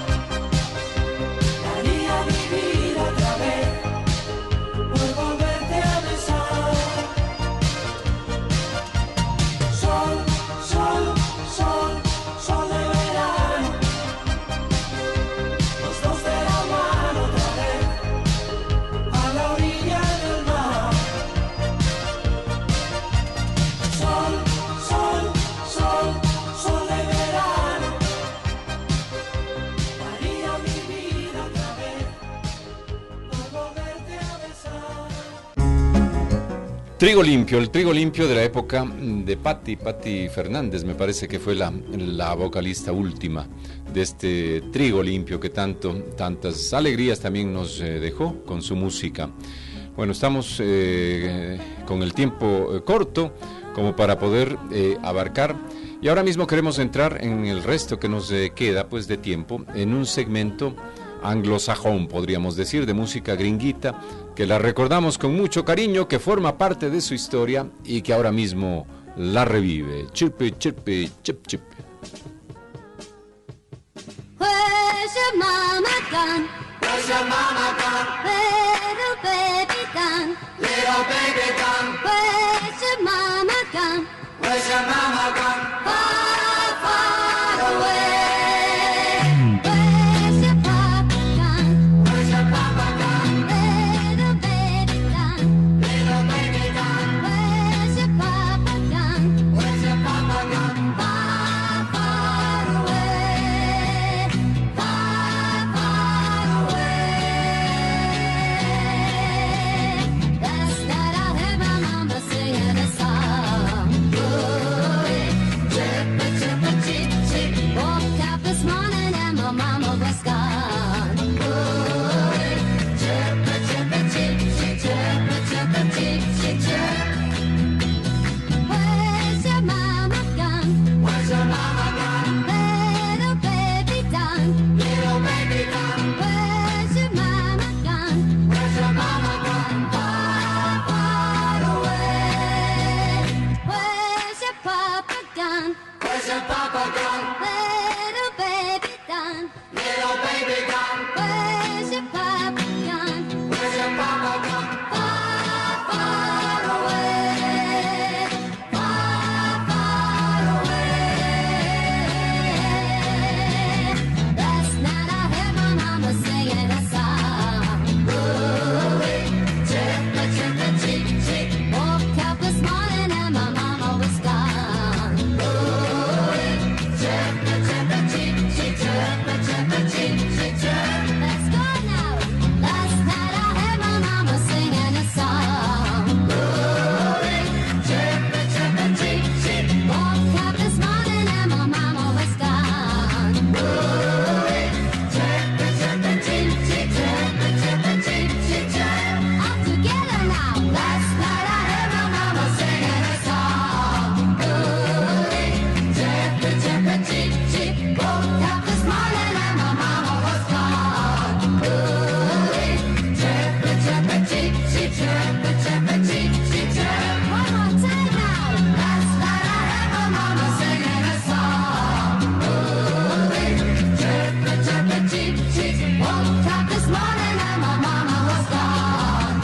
daría mi vida otra vez por volverte a besar. Sol, sol, sol, sol de verano, los dos de la mano otra vez, a la orilla del mar. Sol, sol, sol, sol de verano, daría mi vida otra vez por volverte a besar. Trigo Limpio, el Trigo Limpio de la época de Patti, Patti Fernández, me parece que fue la, la vocalista última de este Trigo Limpio que tanto, tantas alegrías también nos eh, dejó con su música. Bueno, estamos eh, con el tiempo eh, corto como para poder eh, abarcar, y ahora mismo queremos entrar en el resto que nos eh, queda pues de tiempo en un segmento anglosajón, podríamos decir, de música gringuita, que la recordamos con mucho cariño, que forma parte de su historia y que ahora mismo la revive. Chirpi, chirpi, chip, chip. Where's your mama gone? Where's your mama gone? Little baby gone. Little baby gone. Where's your mama gone? Where's your mama gone? Far, far away. Where's your papa gone? Where's your papa gone? Little baby gone. Little baby gone. Where's your papa gone? Where's your papa gone? Far, far away. Far, far away. Last night I heard my mama singing a song. Chirpa, chirpa, chip, chip. Woke up this morning and my mama was gone. Chirpa, chirpa, chip, chip, chirpa, chirpa, chip, chip, chirp. Where's your mama gone? Where's your mama gone? Little baby done. Little baby gone. Where's your mama gone? Where's your mama gone? Far, far away. Where's your papa gone? Where's your papa gone? Little baby done. Little baby gone. Where's your papa gone? Where's your papa gone? Far, far away. Far, far away. Last night I heard my mama singing a song. Chirpa, chirpa, chip, chip. Woke up this morning and my mama was gone. Chirpa, chirpa, chip, chip, chirpa, chirpa, chip, chip, chirp. Let's go now. Last night I heard my mama singing a song. Chirpa, chirpa, chip, chip. Woke up this morning and my mama was gone. Chirpa, chirpa, chip, chip, chirpa, chirpa, chip, chip, chirp. All together now. Last night I heard my mama singing a song. Chirpa, chirpa, chip, chip. Woke up this morning and my mama was gone. Chirpa, chirpa, chip, chip, chirpa, chirpa, chip, chip, chirp. One more time now. Last night I heard my mama singing a song. Chirpa, chirpa, chip, chip. Woke up this morning and my mama was gone.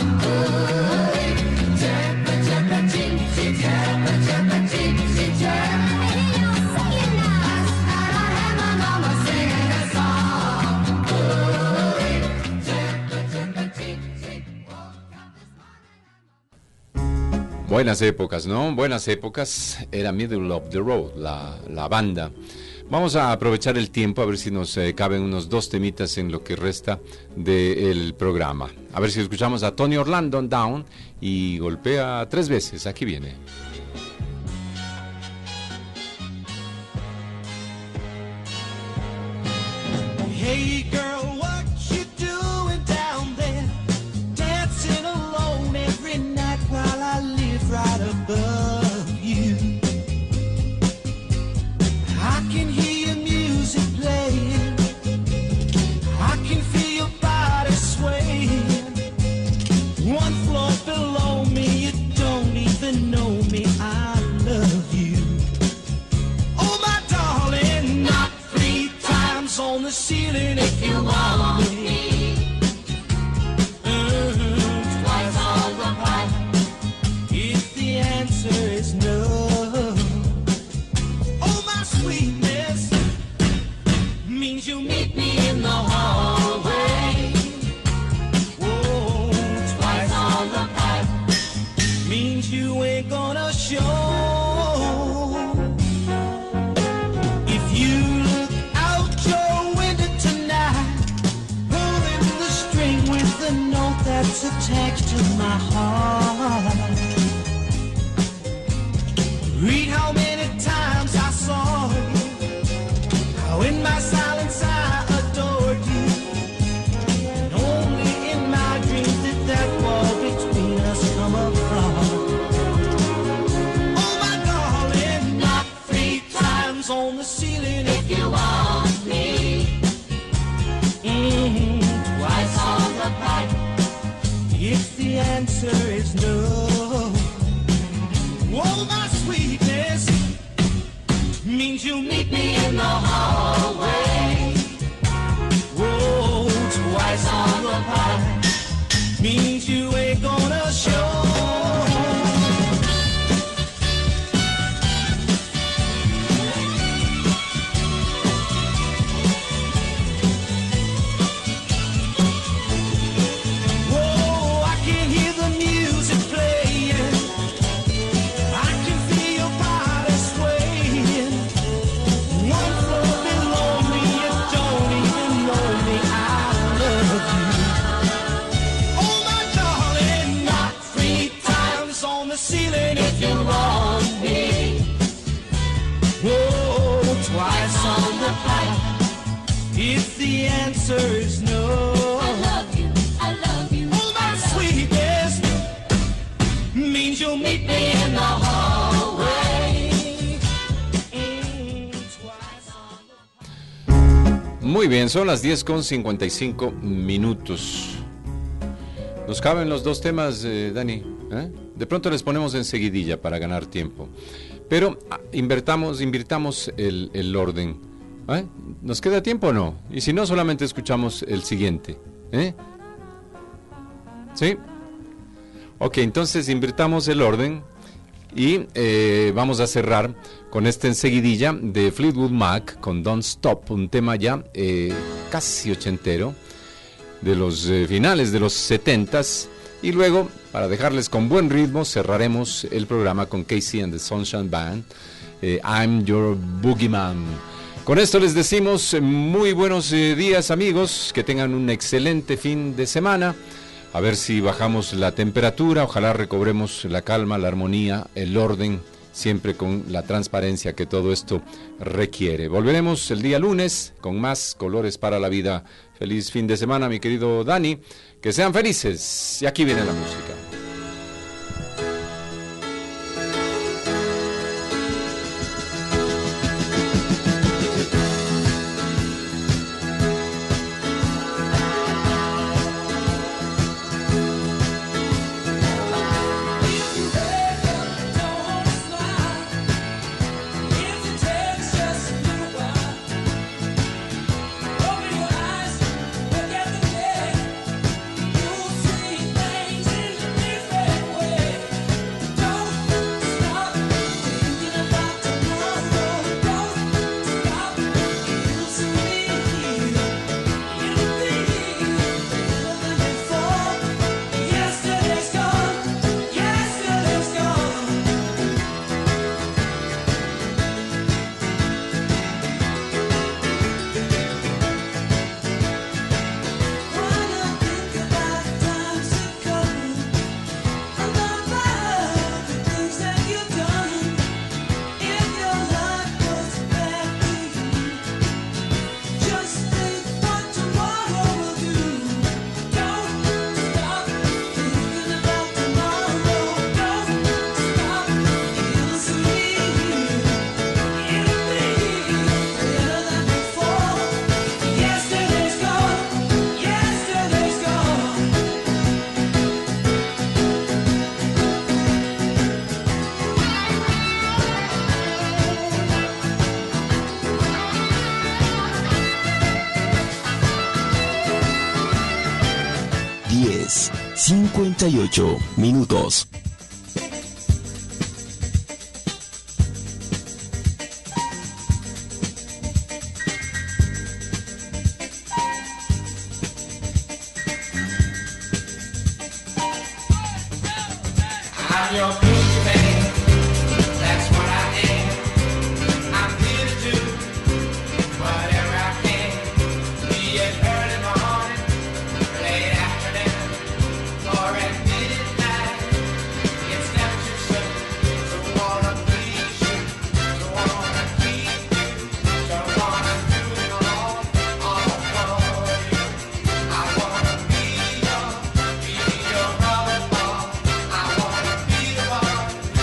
Chirpa, chirpa, chip, chip, chirpa, chirpa, chip, chip, chirp. Let me hear you sing it now. Last night I heard my mama singing a song. Chirpa, chirpa, chip, chip. Woke up this morning. Buenas épocas, ¿no? Buenas épocas. Era Middle of the Road, la, la banda. Vamos a aprovechar el tiempo a ver si nos eh, caben unos dos temitas en lo que resta del programa. A ver si escuchamos a Tony Orlando Down y golpea tres veces. Aquí viene. Hey girl, what you doing down there? Dancing alone every night while I live right above you. I can hear your music playing. I can feel your body swaying. One floor below me, you don't even know me. I love you. Oh my darling, knock three times on the ceiling if you want me. Mhm, twice on the pipe if the answer is no. Oh my sweetness means you meet me in the hallway. Oh, twice on the pipe means you ain't gonna show. If you look out your window tonight, pulling the string with the note that's attached to my heart. Read how many times I saw you, how in my silence I adored you, and only in my dreams did that wall between us come apart. Oh my darling, knock three times on the ceiling if you want me. Mm-hmm. ceiling if you want me. Oh, twice on the pipe if the answer is no. I love you, I love you. Oh, my sweetness means you'll meet me in the hallway. Mm, twice on the Muy bien, son las diez con cincuenta y cinco minutos. ¿Nos caben los dos temas, eh, Dani? ¿Eh? De pronto les ponemos en seguidilla para ganar tiempo. Pero ah, invertamos, invirtamos el, el orden. ¿Eh? ¿Nos queda tiempo o no? Y si no, solamente escuchamos el siguiente. ¿Eh? ¿Sí? Ok, entonces invirtamos el orden y eh, vamos a cerrar con esta enseguidilla de Fleetwood Mac con Don't Stop, un tema ya eh, casi ochentero, de los eh, finales de los setentas, y luego, para dejarles con buen ritmo, cerraremos el programa con Casey and the Sunshine Band, eh, I'm Your Boogeyman. Con esto les decimos eh, muy buenos eh, días, amigos, que tengan un excelente fin de semana, a ver si bajamos la temperatura, ojalá recobremos la calma, la armonía, el orden, siempre con la transparencia que todo esto requiere. Volveremos el día lunes con más Colores para la Vida. Feliz fin de semana, mi querido Dani. Que sean felices. Y aquí viene la música. cincuenta y ocho minutos. I'm your boogeyman, that's what I am. I'm here to do whatever I can. Be it early morning, late afternoon, or at midnight. It's never too soon to wanna please you, to wanna keep you, to wanna do it all, all for you. I wanna be your, be your rubber ball. I wanna be the one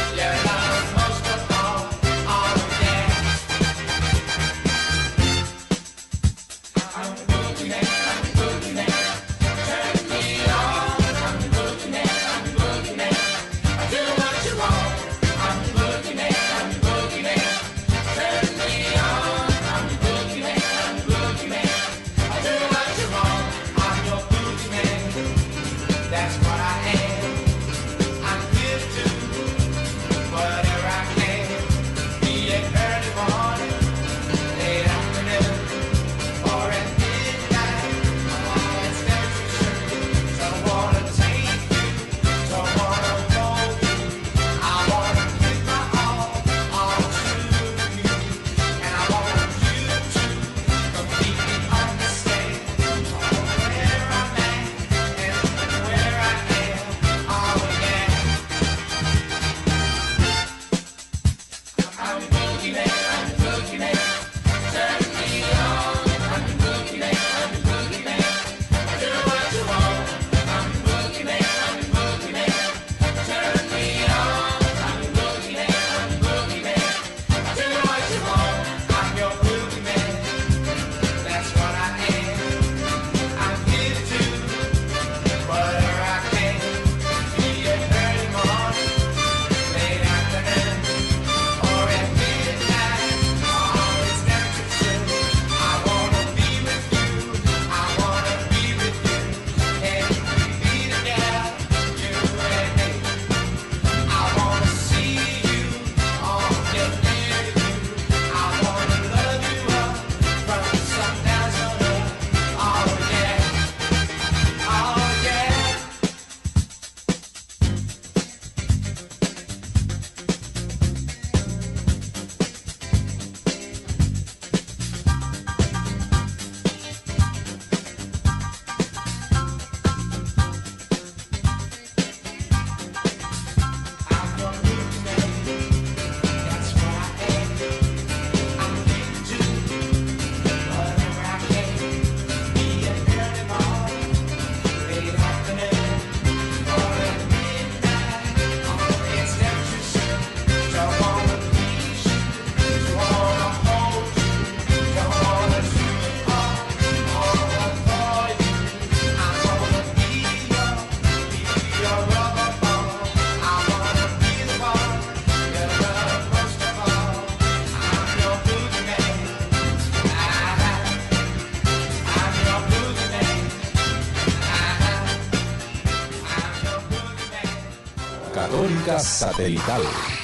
Música satelital.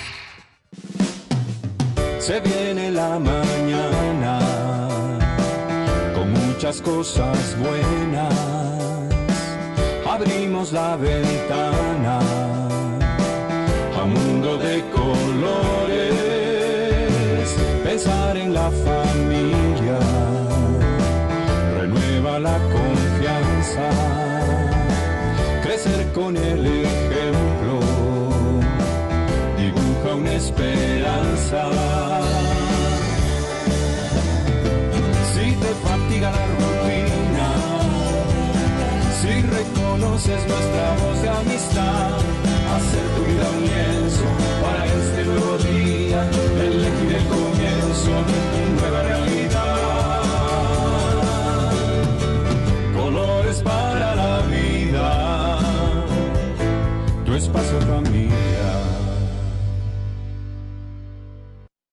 Se viene la mañana con muchas cosas buenas. Abrimos la ventana a un mundo de colores. Pensar en la familia renueva la confianza. Crecer con el ejemplo dibuja una esperanza. Si te fatiga la rutina, si reconoces nuestra voz de amistad, hacer tu vida un lienzo para este nuevo día, elegir el comienzo, nueva realidad.